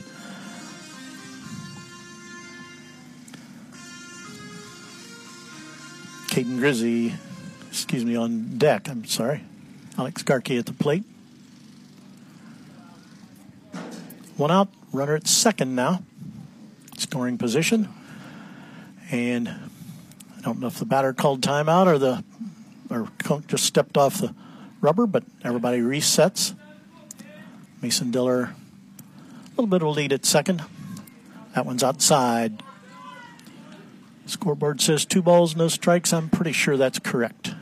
Caden Grizzy, excuse me, on deck, I'm sorry. Alex Garkey at the plate. One out, runner at second now. Scoring position. And I don't know if the batter called timeout or the or Kunk just stepped off the rubber, but everybody resets. Mason Diller, a little bit of a lead at second. That one's outside. Scoreboard says two balls, no strikes. I'm pretty sure that's correct.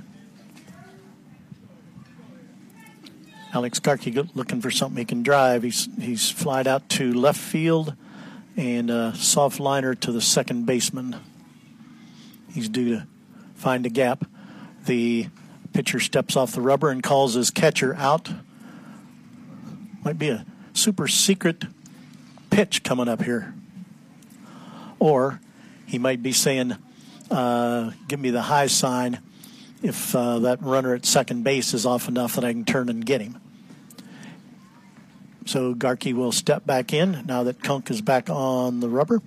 Alex Garkey looking for something he can drive. He's he's flied out to left field and a soft liner to the second baseman. He's due to find a gap. The pitcher steps off the rubber and calls his catcher out. Might be a super secret pitch coming up here. Or he might be saying, uh, give me the high sign if uh, that runner at second base is off enough that I can turn and get him. So Garkey will step back in now that Kunk is back on the rubber.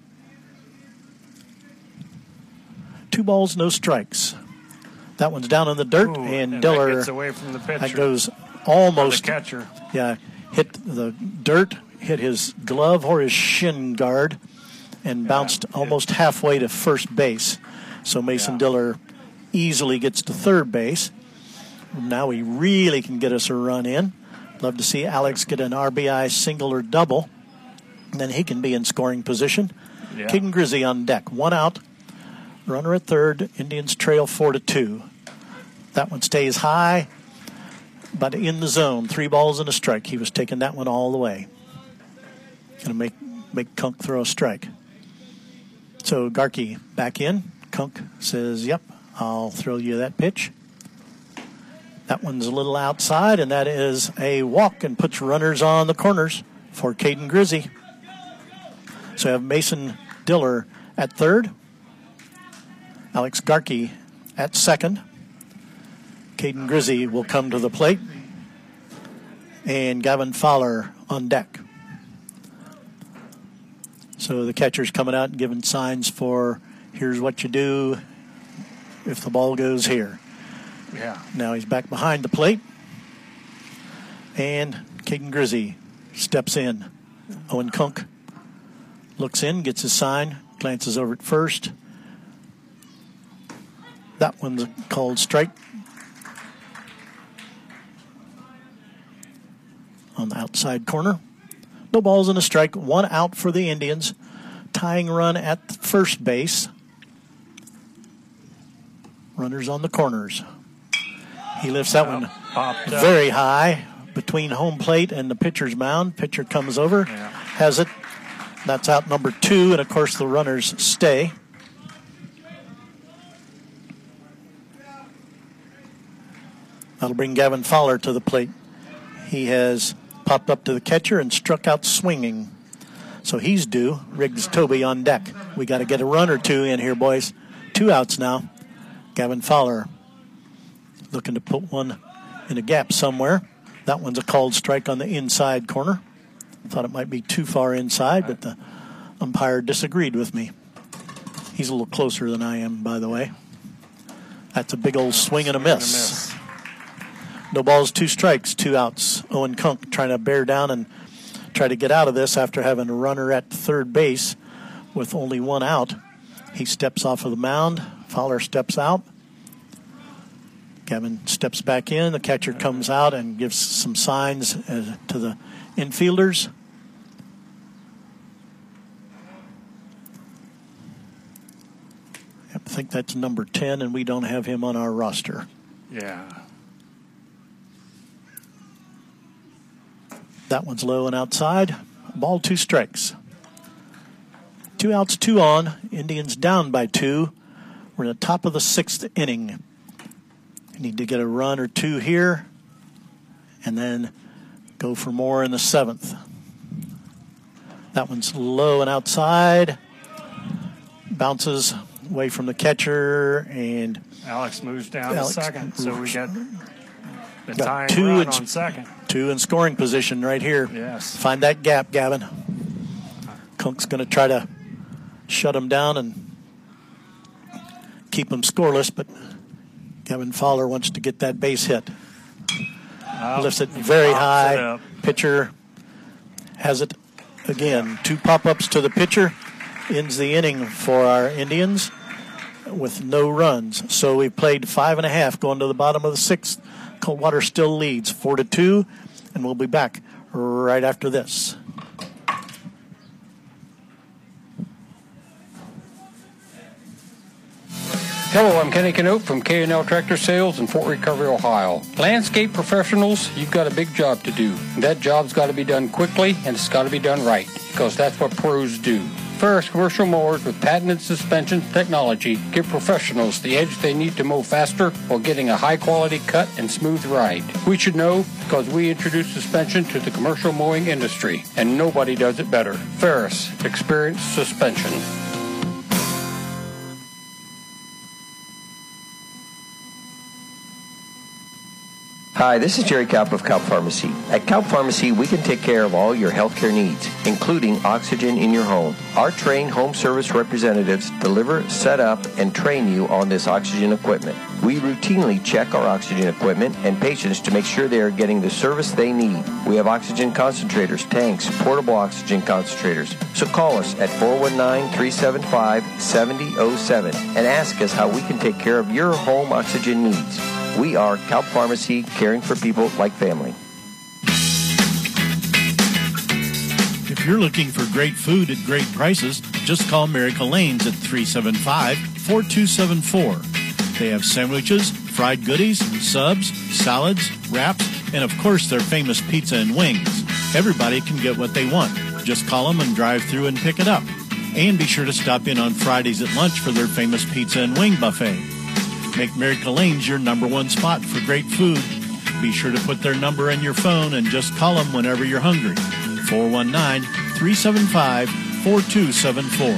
Two balls, no strikes. That one's down in the dirt, Ooh, and, and Diller that gets away from the pitcher. That goes almost. The catcher. Yeah, hit the dirt, hit his glove or his shin guard, and yeah, bounced almost halfway to first base. So Mason yeah. Diller easily gets to third base. Now he really can get us a run in. Love to see Alex get an R B I single or double. And then he can be in scoring position. Yeah. Caden Grizzy on deck. One out. Runner at third. Indians trail four to two. That one stays high, but in the zone. Three balls and a strike. He was taking that one all the way. Going to make make Kunk throw a strike. So Garkey back in. Kunk says, "Yep, I'll throw you that pitch." That one's a little outside, and that is a walk and puts runners on the corners for Caden Grizzy. So we have Mason Diller at third. Alex Garkey at second. Caden Grizzy will come to the plate. And Gavin Fowler on deck. So the catcher's coming out and giving signs for here's what you do if the ball goes here. Yeah. Now he's back behind the plate. And Caden Grizzy steps in. Owen Kunk looks in, gets his sign, glances over at first. That one's called strike. On the outside corner. No balls and a strike. One out for the Indians. Tying run at first base. Runners on the corners. He lifts that one very high between home plate and the pitcher's mound. Pitcher comes over, yeah. has it. That's out number two, and of course the runners stay. That'll bring Gavin Fowler to the plate. He has popped up to the catcher and struck out swinging. So he's due. Riggs Toby on deck. We got to get a run or two in here, boys. two outs now. Gavin Fowler looking to put one in a gap somewhere. That one's a called strike on the inside corner. Thought it might be too far inside, but the umpire disagreed with me. He's a little closer than I am, by the way. That's a big old swing and a miss. No balls, two strikes, two outs. Owen Kunk trying to bear down and try to get out of this after having a runner at third base with only one out. He steps off of the mound. Fowler steps out. Gavin steps back in. The catcher comes out and gives some signs uh, to the infielders. I think that's number ten, and we don't have him on our roster. Yeah. That one's low and outside. Ball, two strikes. Two outs, two on. Indians down by two. We're in the top of the sixth inning. Need to get a run or two here, and then go for more in the seventh. That one's low and outside. Bounces away from the catcher, and Alex moves down Alex to second, so we got the got tying two run in, on second. Two in scoring position right here. Yes. Find that gap, Gavin. Kunk's going to try to shut him down and keep him scoreless, but Gavin Fowler wants to get that base hit. Oh, Lifts it very high. It Pitcher has it again. Two pop-ups to the pitcher. Ends the inning for our Indians with no runs. So we played five and a half going to the bottom of the sixth. Coldwater still leads four to two, and we'll be back right after this. Hello, I'm Kenny Canope from K and L Tractor Sales in Fort Recovery, Ohio. Landscape professionals, you've got a big job to do. That job's got to be done quickly, and it's got to be done right, because that's what pros do. Ferris commercial mowers with patented suspension technology give professionals the edge they need to mow faster while getting a high-quality cut and smooth ride. We should know because we introduced suspension to the commercial mowing industry, and nobody does it better. Ferris, experience suspension. Hi, this is Jerry Kaup of Kaup Pharmacy. At Kaup Pharmacy, we can take care of all your healthcare needs, including oxygen in your home. Our trained home service representatives deliver, set up, and train you on this oxygen equipment. We routinely check our oxygen equipment and patients to make sure they are getting the service they need. We have oxygen concentrators, tanks, portable oxygen concentrators. So call us at four one nine, three seven five, seven zero zero seven and ask us how we can take care of your home oxygen needs. We are Kaup Pharmacy, caring for people like family. If you're looking for great food at great prices, just call Miracle Lanes at three seven five, four two seven four. They have sandwiches, fried goodies, subs, salads, wraps, and of course their famous pizza and wings. Everybody can get what they want. Just call them and drive through and pick it up. And be sure to stop in on Fridays at lunch for their famous pizza and wing buffet. Make Miracle Lanes your number one spot for great food. Be sure to put their number in your phone and just call them whenever you're hungry. four one nine, three seven five, four two seven four.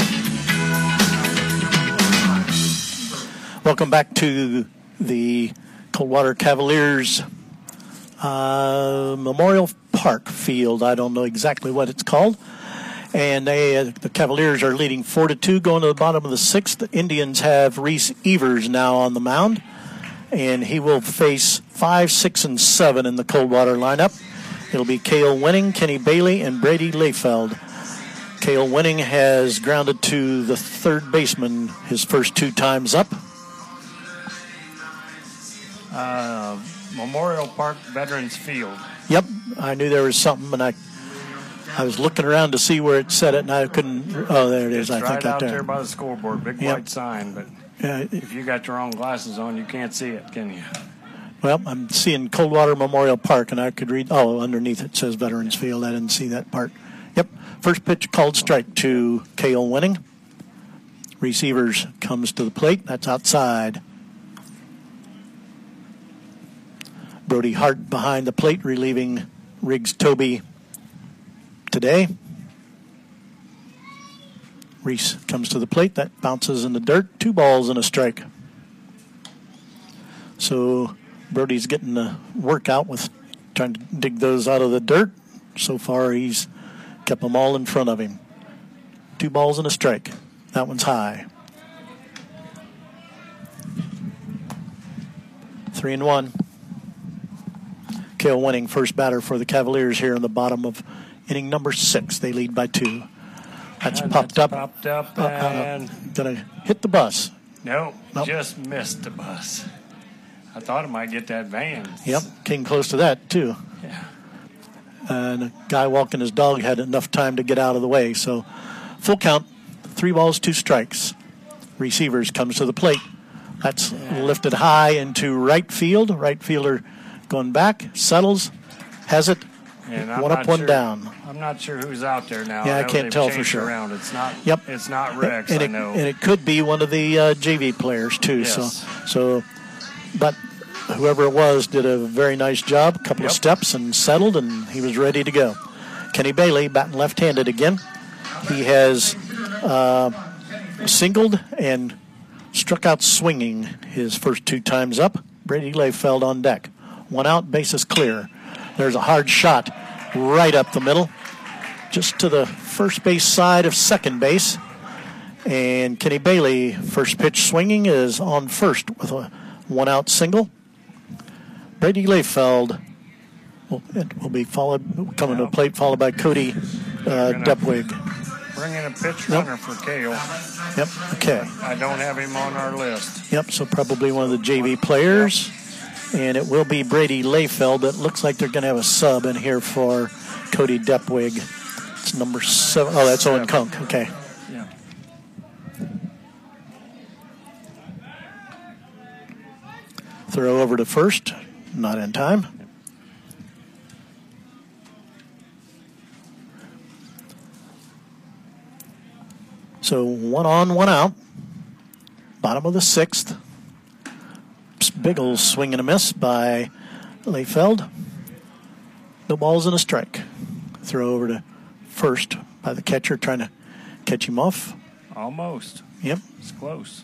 Welcome back to the Coldwater Cavaliers uh, Memorial Park field. I don't know exactly what it's called. And they, uh, the Cavaliers are leading four to two, going to the bottom of the sixth. The Indians have Reese Evers now on the mound, and he will face five, six, and seven in the Coldwater lineup. It'll be Cale Winning, Kenny Bailey, and Brady Layfeld. Cale Winning has grounded to the third baseman his first two times up. Uh, Memorial Park Veterans Field. Yep, I knew there was something, and I I was looking around to see where it said it, and I couldn't. Oh, there it is. It's I right think out out there. there by the scoreboard, big Yep. white sign. But Yeah, if you got your own glasses on, you can't see it, can you? Well, I'm seeing Coldwater Memorial Park, and I could read. Oh, underneath it says Veterans Field. I didn't see that part. Yep. First pitch called strike to Cale Winning. Receivers comes to the plate. That's outside. Brody Hart behind the plate, relieving Riggs Toby today. Reese comes to the plate. That bounces in the dirt. Two balls and a strike. So Brody's getting the workout with trying to dig those out of the dirt. So far, he's kept them all in front of him. Two balls and a strike. That one's high. Three and one. Cale Winning, first batter for the Cavaliers here in the bottom of inning number six. They lead by two. That's And popped that's up. Popped up Uh, uh, and gonna hit the bus. no, Nope. just missed the bus. I thought it might get that van. Yep, came close to that too. Yeah. And a guy walking his dog had enough time to get out of the way. So full count, three balls, two strikes. Receivers comes to the plate. That's lifted high into right field. Right fielder going back, settles, has it. And I'm one not up, one sure- down. I'm not sure who's out there now. Yeah, I know can't they've tell for changed sure. Around. It's not. Yep. It's not Rex. and I it, know. And it could be one of the uh, J V players too. Yes. So, so, but whoever it was did a very nice job. A couple Yep. of steps and settled, and he was ready to go. Kenny Bailey batting left-handed again. He has uh, singled and struck out swinging his first two times up. Brady Layfeld on deck. One out, bases clear. There's a hard shot right up the middle, just to the first base side of second base. And Kenny Bailey, first pitch swinging, is on first with a one-out single. Brady Layfeld will, it will be followed, coming to the plate, followed by Cody uh, Depwig. Bringing a pitch Yep. runner for Cale. Yep, okay. I don't have him on our list. Yep, so probably one of the J V players. And it will be Brady Layfeld. It looks like they're going to have a sub in here for Cody Depwig. It's number seven. Oh, that's Owen Kunk. Okay. Yeah. Throw over to first. Not in time. So one on, one out. Bottom of the sixth. Big old swing and a miss by Layfeld. No balls and a strike. Throw over to first by the catcher, trying to catch him off. Almost. Yep. It's close.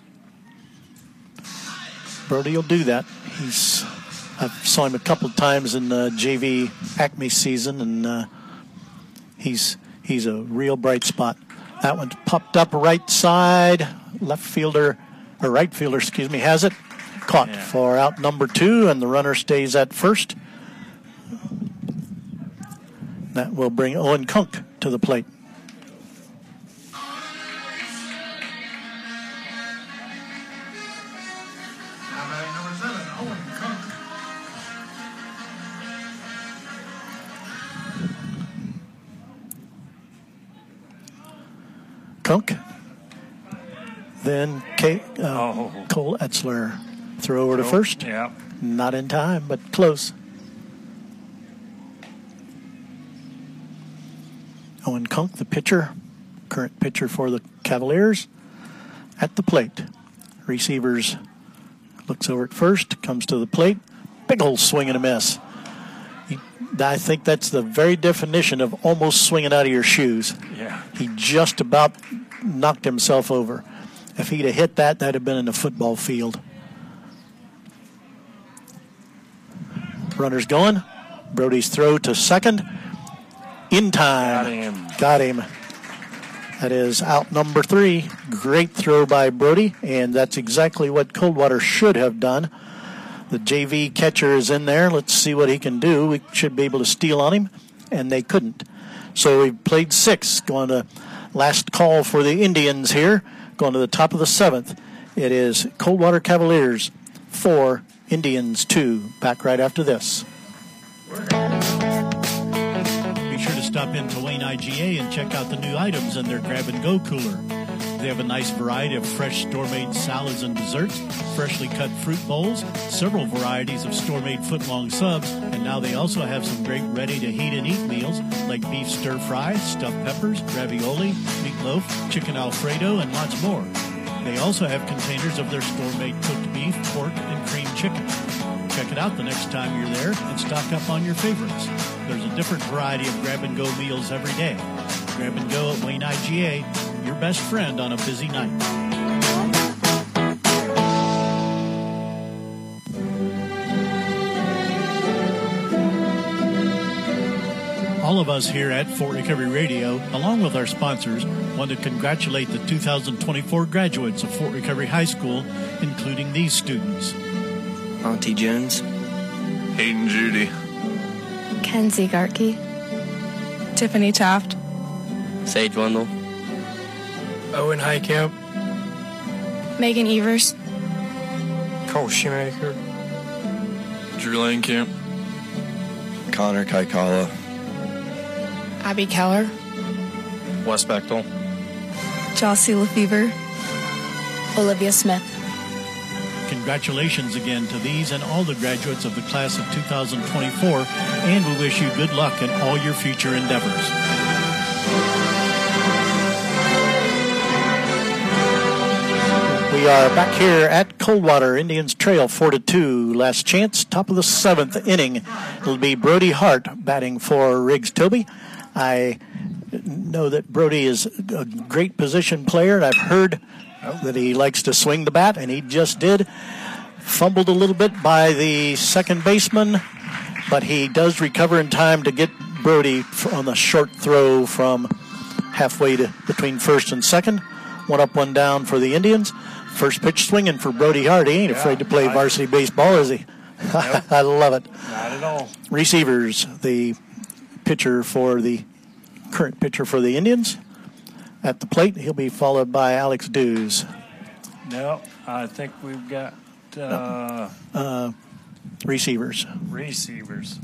Brody will do that. He's I saw him a couple of times in the J V Acme season, and uh, he's he's a real bright spot. That one's popped up right side. Left fielder, or right fielder, excuse me, has it. Caught Yeah. for out number two, and the runner stays at first. That will bring Owen Kunk to the plate. Now batting number seven, Owen Kunk. Kunk. Then K, uh, Oh. Cole Etzler. Throw over to Nope. first. Yeah. Not in time, but close. Owen Kunk, the pitcher, current pitcher for the Cavaliers, at the plate. Receivers looks over at first, comes to the plate. Big old swing and a miss. He, I think that's the very definition of almost swinging out of your shoes. Yeah. He just about knocked himself over. If he'd have hit that, that'd have been in the football field. Runner's going. Brody's throw to second. In time. Got him. Got him. That is out number three. Great throw by Brody, and that's exactly what Coldwater should have done. The J V catcher is in there. Let's see what he can do. We should be able to steal on him, and they couldn't. So we played six. Going to last call for the Indians here. Going to the top of the seventh. It is Coldwater Cavaliers four, Indians two. Back right after this. Be sure to stop into Wayne I G A and check out the new items in their grab-and-go cooler. They have a nice variety of fresh store-made salads and desserts, freshly cut fruit bowls, several varieties of store-made foot-long subs, and now they also have some great ready-to-heat and eat meals like beef stir-fry, stuffed peppers, ravioli, meatloaf, chicken Alfredo, and lots more. They also have containers of their store-made cooked beef, pork, and cream chicken. Check it out the next time you're there and stock up on your favorites. There's a different variety of grab-and-go meals every day. Grab and go at Wayne I G A. your best friend on a busy night. All of us here at Fort Recovery Radio, along with our sponsors, want to congratulate the two thousand twenty-four graduates of Fort Recovery High School, including these students. Monty Jones. Hayden Judy. Kenzie Garkey. Tiffany Taft. Sage Wendell. Owen Highcamp. Megan Evers. Cole Shoemaker. Drew Langkamp. Connor Kaikala. Abby Keller. Wes Bechtel. Jossie Lefevre. Olivia Smith. Congratulations again to these and all the graduates of the class of two thousand twenty-four, and we wish you good luck in all your future endeavors. We are back here at Coldwater. Indians trail four to two. Last chance, top of the seventh inning. It'll be Brody Hart batting for Riggs Toby. I know that Brody is a great position player, and I've heard that he likes to swing the bat, and he just did. Fumbled a little bit by the second baseman, but he does recover in time to get Brody on the short throw from halfway to between first and second. One up, one down for the Indians. First pitch swinging for Brody Hart. He ain't yeah, afraid to play I, varsity baseball, is he? Nope. I love it. Not at all. Receivers, the pitcher for the current pitcher for the Indians. At the plate, he'll be followed by Alex Dews. No, I think we've got uh, uh, receivers. Receivers.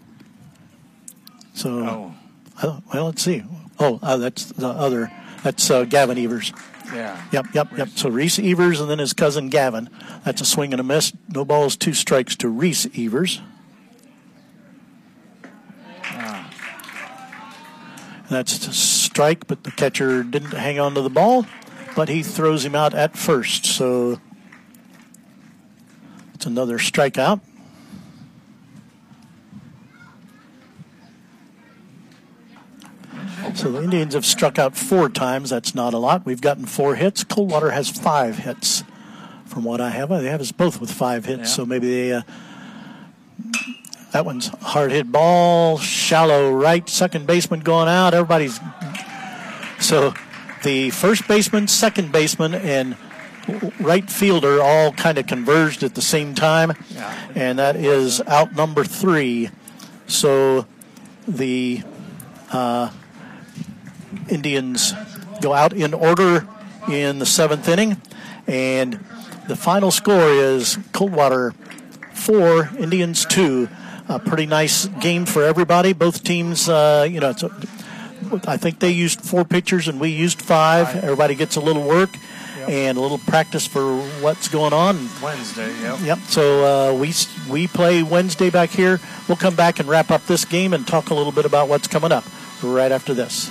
So, oh. uh, well, let's see. Oh, uh, that's the other. That's uh, Gavin Evers. Yeah. Yep, yep, yep. So Reese Evers and then his cousin Gavin. That's a swing and a miss. No balls, two strikes to Reese Evers. Ah. That's a strike, but the catcher didn't hang on to the ball, but he throws him out at first. So it's another strikeout. So the Indians have struck out four times. That's not a lot. We've gotten four hits. Coldwater has five hits. From what I have, they have us both with five hits. Yeah. So maybe they. Uh, that one's a hard hit ball, shallow right. Second baseman going out. Everybody's. So the first baseman, second baseman, and right fielder all kind of converged at the same time, yeah. And that is out number three. So the. Uh, Indians go out in order in the seventh inning, and the final score is Coldwater four, Indians two. A pretty nice game for everybody. Both teams, uh, you know, it's a, I think they used four pitchers and we used five. Everybody gets a little work yep. and a little practice for what's going on. Wednesday, yep. Yep. So uh, we we play Wednesday back here. We'll come back and wrap up this game and talk a little bit about what's coming up right after this.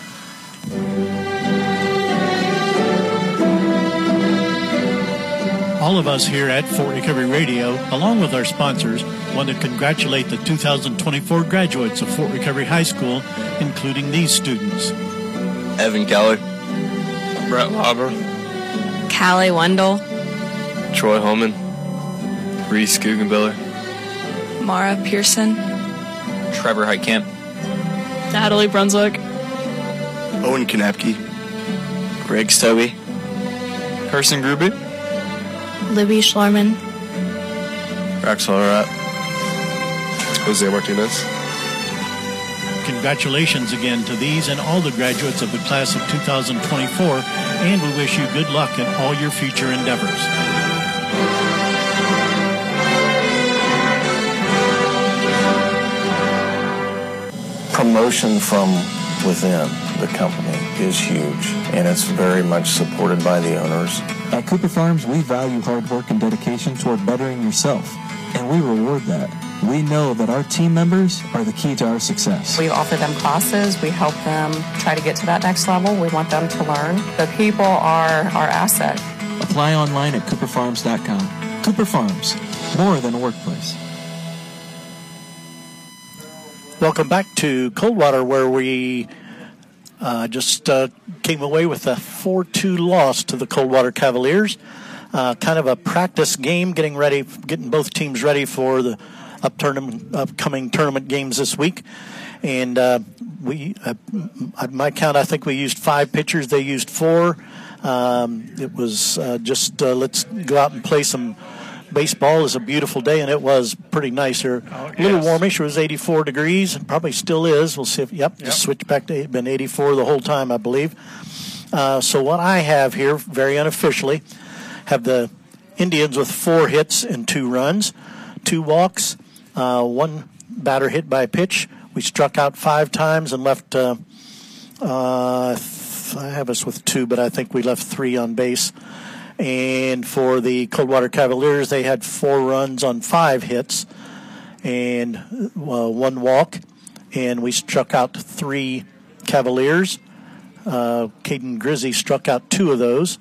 All of us here at Fort Recovery Radio, along with our sponsors, want to congratulate the two thousand twenty-four graduates of Fort Recovery High School, including these students. Evan Keller. Brett Lauber. Callie Wendell. Troy Holman. Reese Guggenbiller. Mara Pearson. Trevor Heitkamp. Natalie Brunswick. Owen Kanapke. Riggs Toby. Carson Grubit. Libby Schlarman. Rax Hollerath. Jose Martinez. Congratulations again to these and all the graduates of the class of two thousand twenty-four, and we wish you good luck in all your future endeavors. Promotion from within the company is huge, and it's very much supported by the owners. At Cooper Farms, we value hard work and dedication toward bettering yourself, and we reward that. We know that our team members are the key to our success. We offer them classes. We help them try to get to that next level. We want them to learn. The people are our asset. Apply online at cooper farms dot com. Cooper Farms, more than a workplace. Welcome back to Coldwater, where we uh, just uh, came away with a four two loss to the Coldwater Cavaliers. Uh, kind of a practice game, getting ready, getting both teams ready for the up tournament, upcoming tournament games this week. And uh, we, uh, at my count, I think we used five pitchers. They used four. Um, it was uh, just uh, let's go out and play some baseball. It's a beautiful day, and it was pretty nice here. Oh, a little yes. warmish. It was eighty-four degrees, and probably still is. We'll see if, yep, yep. just switch back to, it's been eighty-four the whole time, I believe. Uh, so what I have here, very unofficially, have the Indians with four hits and two runs, two walks, uh, one batter hit by a pitch. We struck out five times and left, uh, uh, I have us with two, but I think we left three on base. And for the Coldwater Cavaliers, they had four runs on five hits and uh, one walk. And we struck out three Cavaliers. Uh, Caden Grizzy struck out two of those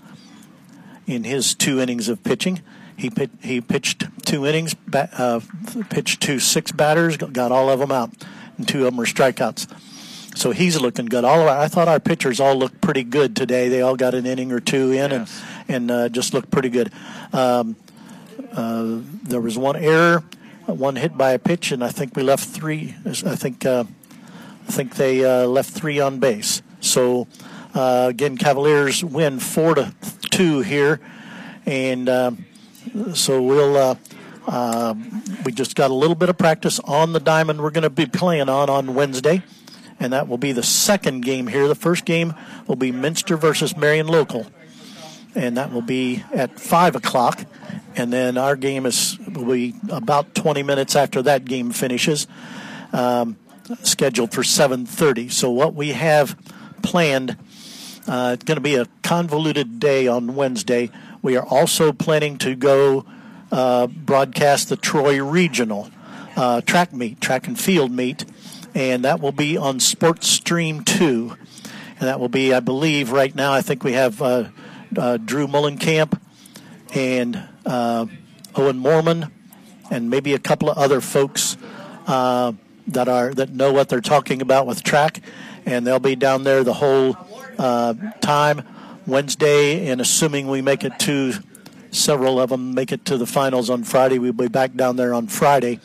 in his two innings of pitching. He pit, he pitched two innings, ba- uh, pitched to six batters, got all of them out, and two of them were strikeouts. So he's looking good. All of our, I thought our pitchers all looked pretty good today. They all got an inning or two in, yes. and and uh, just looked pretty good. Um, uh, there was one error, one hit by a pitch, and I think we left three. I think uh, I think they uh, left three on base. So uh, again, Cavaliers win four to two here, and uh, so we'll. Uh, uh, we just got a little bit of practice on the diamond we're going to be playing on on Wednesday, and that will be the second game here. The first game will be Minster versus Marion Local, and that will be at five o'clock, and then our game is will be about twenty minutes after that game finishes, um, scheduled for seven thirty. So what we have planned, uh, it's going to be a convoluted day on Wednesday. We are also planning to go uh, broadcast the Troy Regional uh, track meet, track and field meet, and that will be on Sports Stream two. And that will be, I believe, right now, I think we have uh, uh, Drew Mullenkamp and uh, Owen Mormon and maybe a couple of other folks uh, that are that know what they're talking about with track, and they'll be down there the whole uh, time Wednesday, and assuming we make it to several of them make it to the finals on Friday, we'll be back down there on Friday.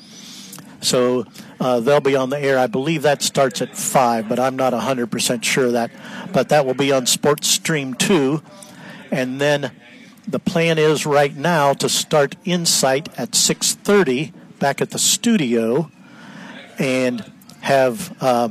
So uh, they'll be on the air. I believe that starts at five, but I'm not one hundred percent sure of that. But that will be on Sports Stream two. And then the plan is right now to start Insight at six thirty back at the studio and have uh,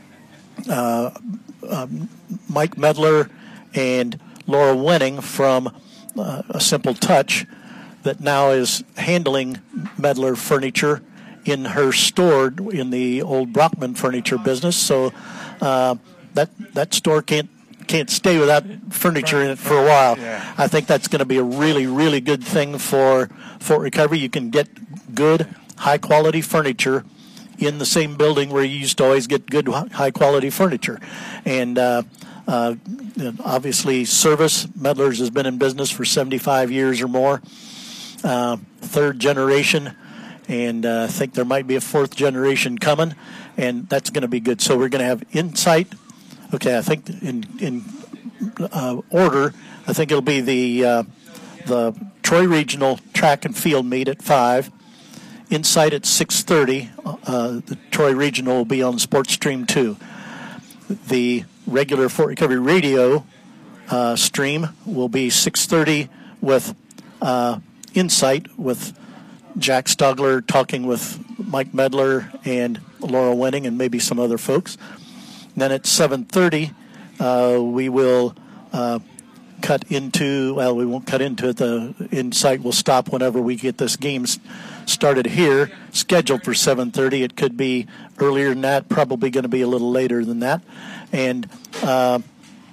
uh, uh, Mike Medler and Laura Wenning from uh, A Simple Touch that now is handling Medler furniture in her store in the old Brockman furniture business. So uh, that that store can't can't stay without furniture in it for a while. Yeah. I think that's going to be a really, really good thing for Fort Recovery. You can get good, high-quality furniture in the same building where you used to always get good, high-quality furniture. And uh, uh, obviously, service, Medler's has been in business for seventy-five years or more, uh, third generation. And uh, I think there might be a fourth generation coming, and that's going to be good. So we're going to have Insight. Okay, I think in in uh, order, I think it'll be the uh, the Troy Regional Track and Field meet at five. Insight at six thirty. Uh, the Troy Regional will be on Sports Stream two. The regular Fort Recovery Radio uh, stream will be six thirty with uh, Insight with Jack Stogler talking with Mike Medler and Laura Wenning and maybe some other folks. And then at seven thirty, uh, we will uh, cut into, well, we won't cut into it. The Insight will stop whenever we get this game started here, scheduled for seven thirty. It could be earlier than that, probably going to be a little later than that. And uh,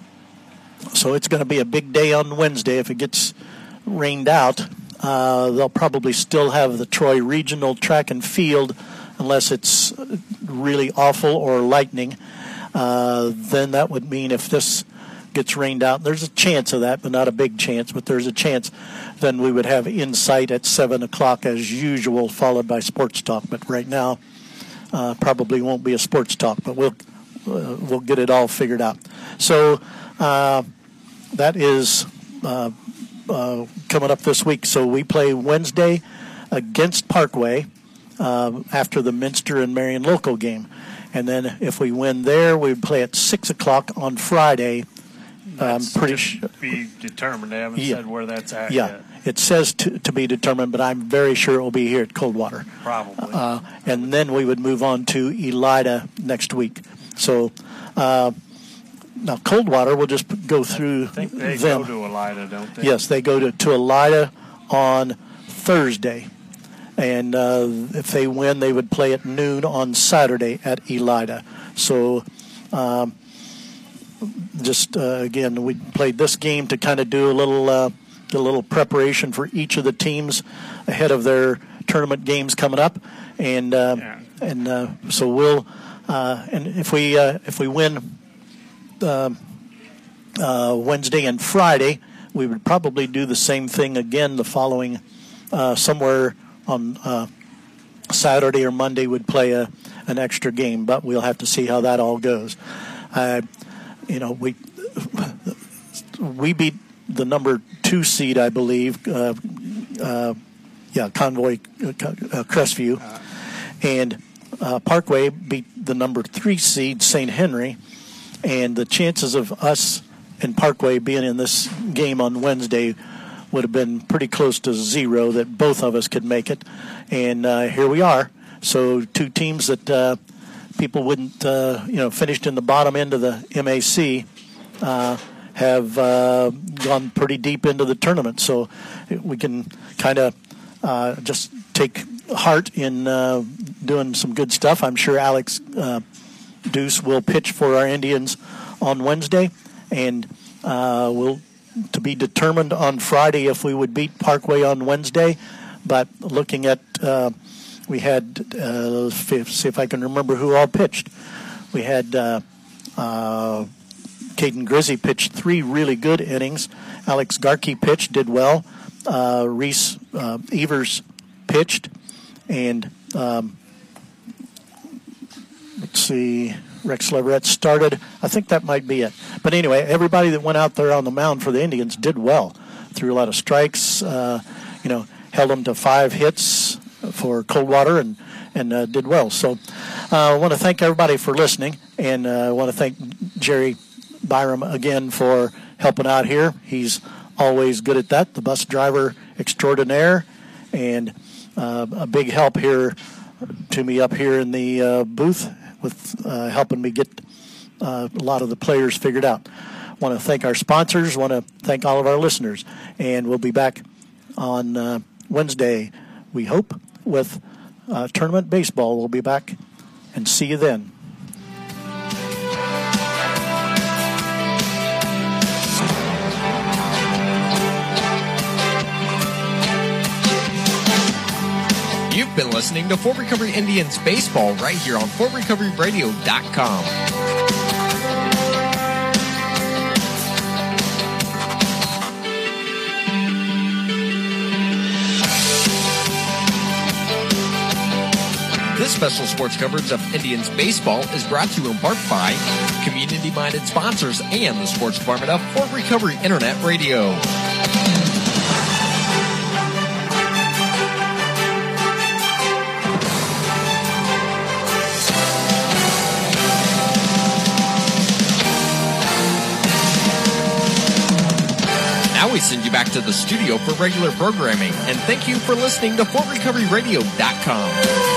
so it's going to be a big day on Wednesday if it gets rained out. Uh, they'll probably still have the Troy Regional Track and Field unless it's really awful or lightning. Uh, then that would mean if this gets rained out, there's a chance of that, but not a big chance, but there's a chance, then we would have Insight at seven o'clock as usual, followed by Sports Talk. But right now, uh, probably won't be a Sports Talk, but we'll uh, we'll get it all figured out. So uh, that is uh, uh, coming up this week. So we play Wednesday against Parkway uh, after the Minster and Marion local game. And then if we win there, we would play at six o'clock on Friday. That's I'm pretty to sure. be determined. They haven't Yeah. said where that's at Yeah, yet. it says to, to be determined, but I'm very sure it will be here at Coldwater. Probably. Uh, and then we would move on to Elida next week. So uh, now Coldwater, we'll just go through I think they them. go to Elida, don't they? Yes, they go to, to Elida on Thursday. And uh, if they win, they would play at noon on Saturday at Elida. So um, just, uh, again, we played this game to kind of do a little, uh, a little preparation for each of the teams ahead of their tournament games coming up. And uh, Yeah. and uh, so we'll, uh, and if we, uh, if we win uh, uh, Wednesday and Friday, we would probably do the same thing again the following uh, somewhere on uh, Saturday or Monday would play a an extra game, but we'll have to see how that all goes. Uh, you know, we we beat the number two seed, I believe. Uh, uh, yeah, Convoy uh, Crestview, and uh, Parkway beat the number three seed, Saint Henry, and the chances of us and Parkway being in this game on Wednesday would have been pretty close to zero, that both of us could make it. And uh, here we are. So two teams that uh, people wouldn't, uh, you know, finished in the bottom end of the M A C uh, have uh, gone pretty deep into the tournament. So we can kind of uh, just take heart in uh, doing some good stuff. I'm sure Alex uh, Deuce will pitch for our Indians on Wednesday, and uh, we'll to be determined on Friday if we would beat Parkway on Wednesday. But looking at, uh, we had, uh, see if I can remember who all pitched. We had uh, uh, Caden Grizzy pitched three really good innings. Alex Garkey pitched, did well. Uh, Reese uh, Evers pitched. And um, let's see, Rex Leverett started. I think that might be it. But anyway, everybody that went out there on the mound for the Indians did well. Threw a lot of strikes, uh, you know, held them to five hits for Coldwater, and, and uh, did well. So uh, I want to thank everybody for listening, and uh, I want to thank Jerry Byram again for helping out here. He's always good at that, the bus driver extraordinaire, and uh, a big help here to me up here in the uh, booth with uh, helping me get uh, a lot of the players figured out. Want to thank our sponsors, want to thank all of our listeners, and we'll be back on uh, Wednesday, we hope, with uh, tournament baseball. We'll be back, and see you then. You've been listening to Fort Recovery Indians Baseball right here on Fort Recovery Radio dot com. This special sports coverage of Indians Baseball is brought to you in part by community-minded sponsors and the sports department of Fort Recovery Internet Radio. Now we send you back to the studio for regular programming, and thank you for listening to Fort Recovery Radio dot com.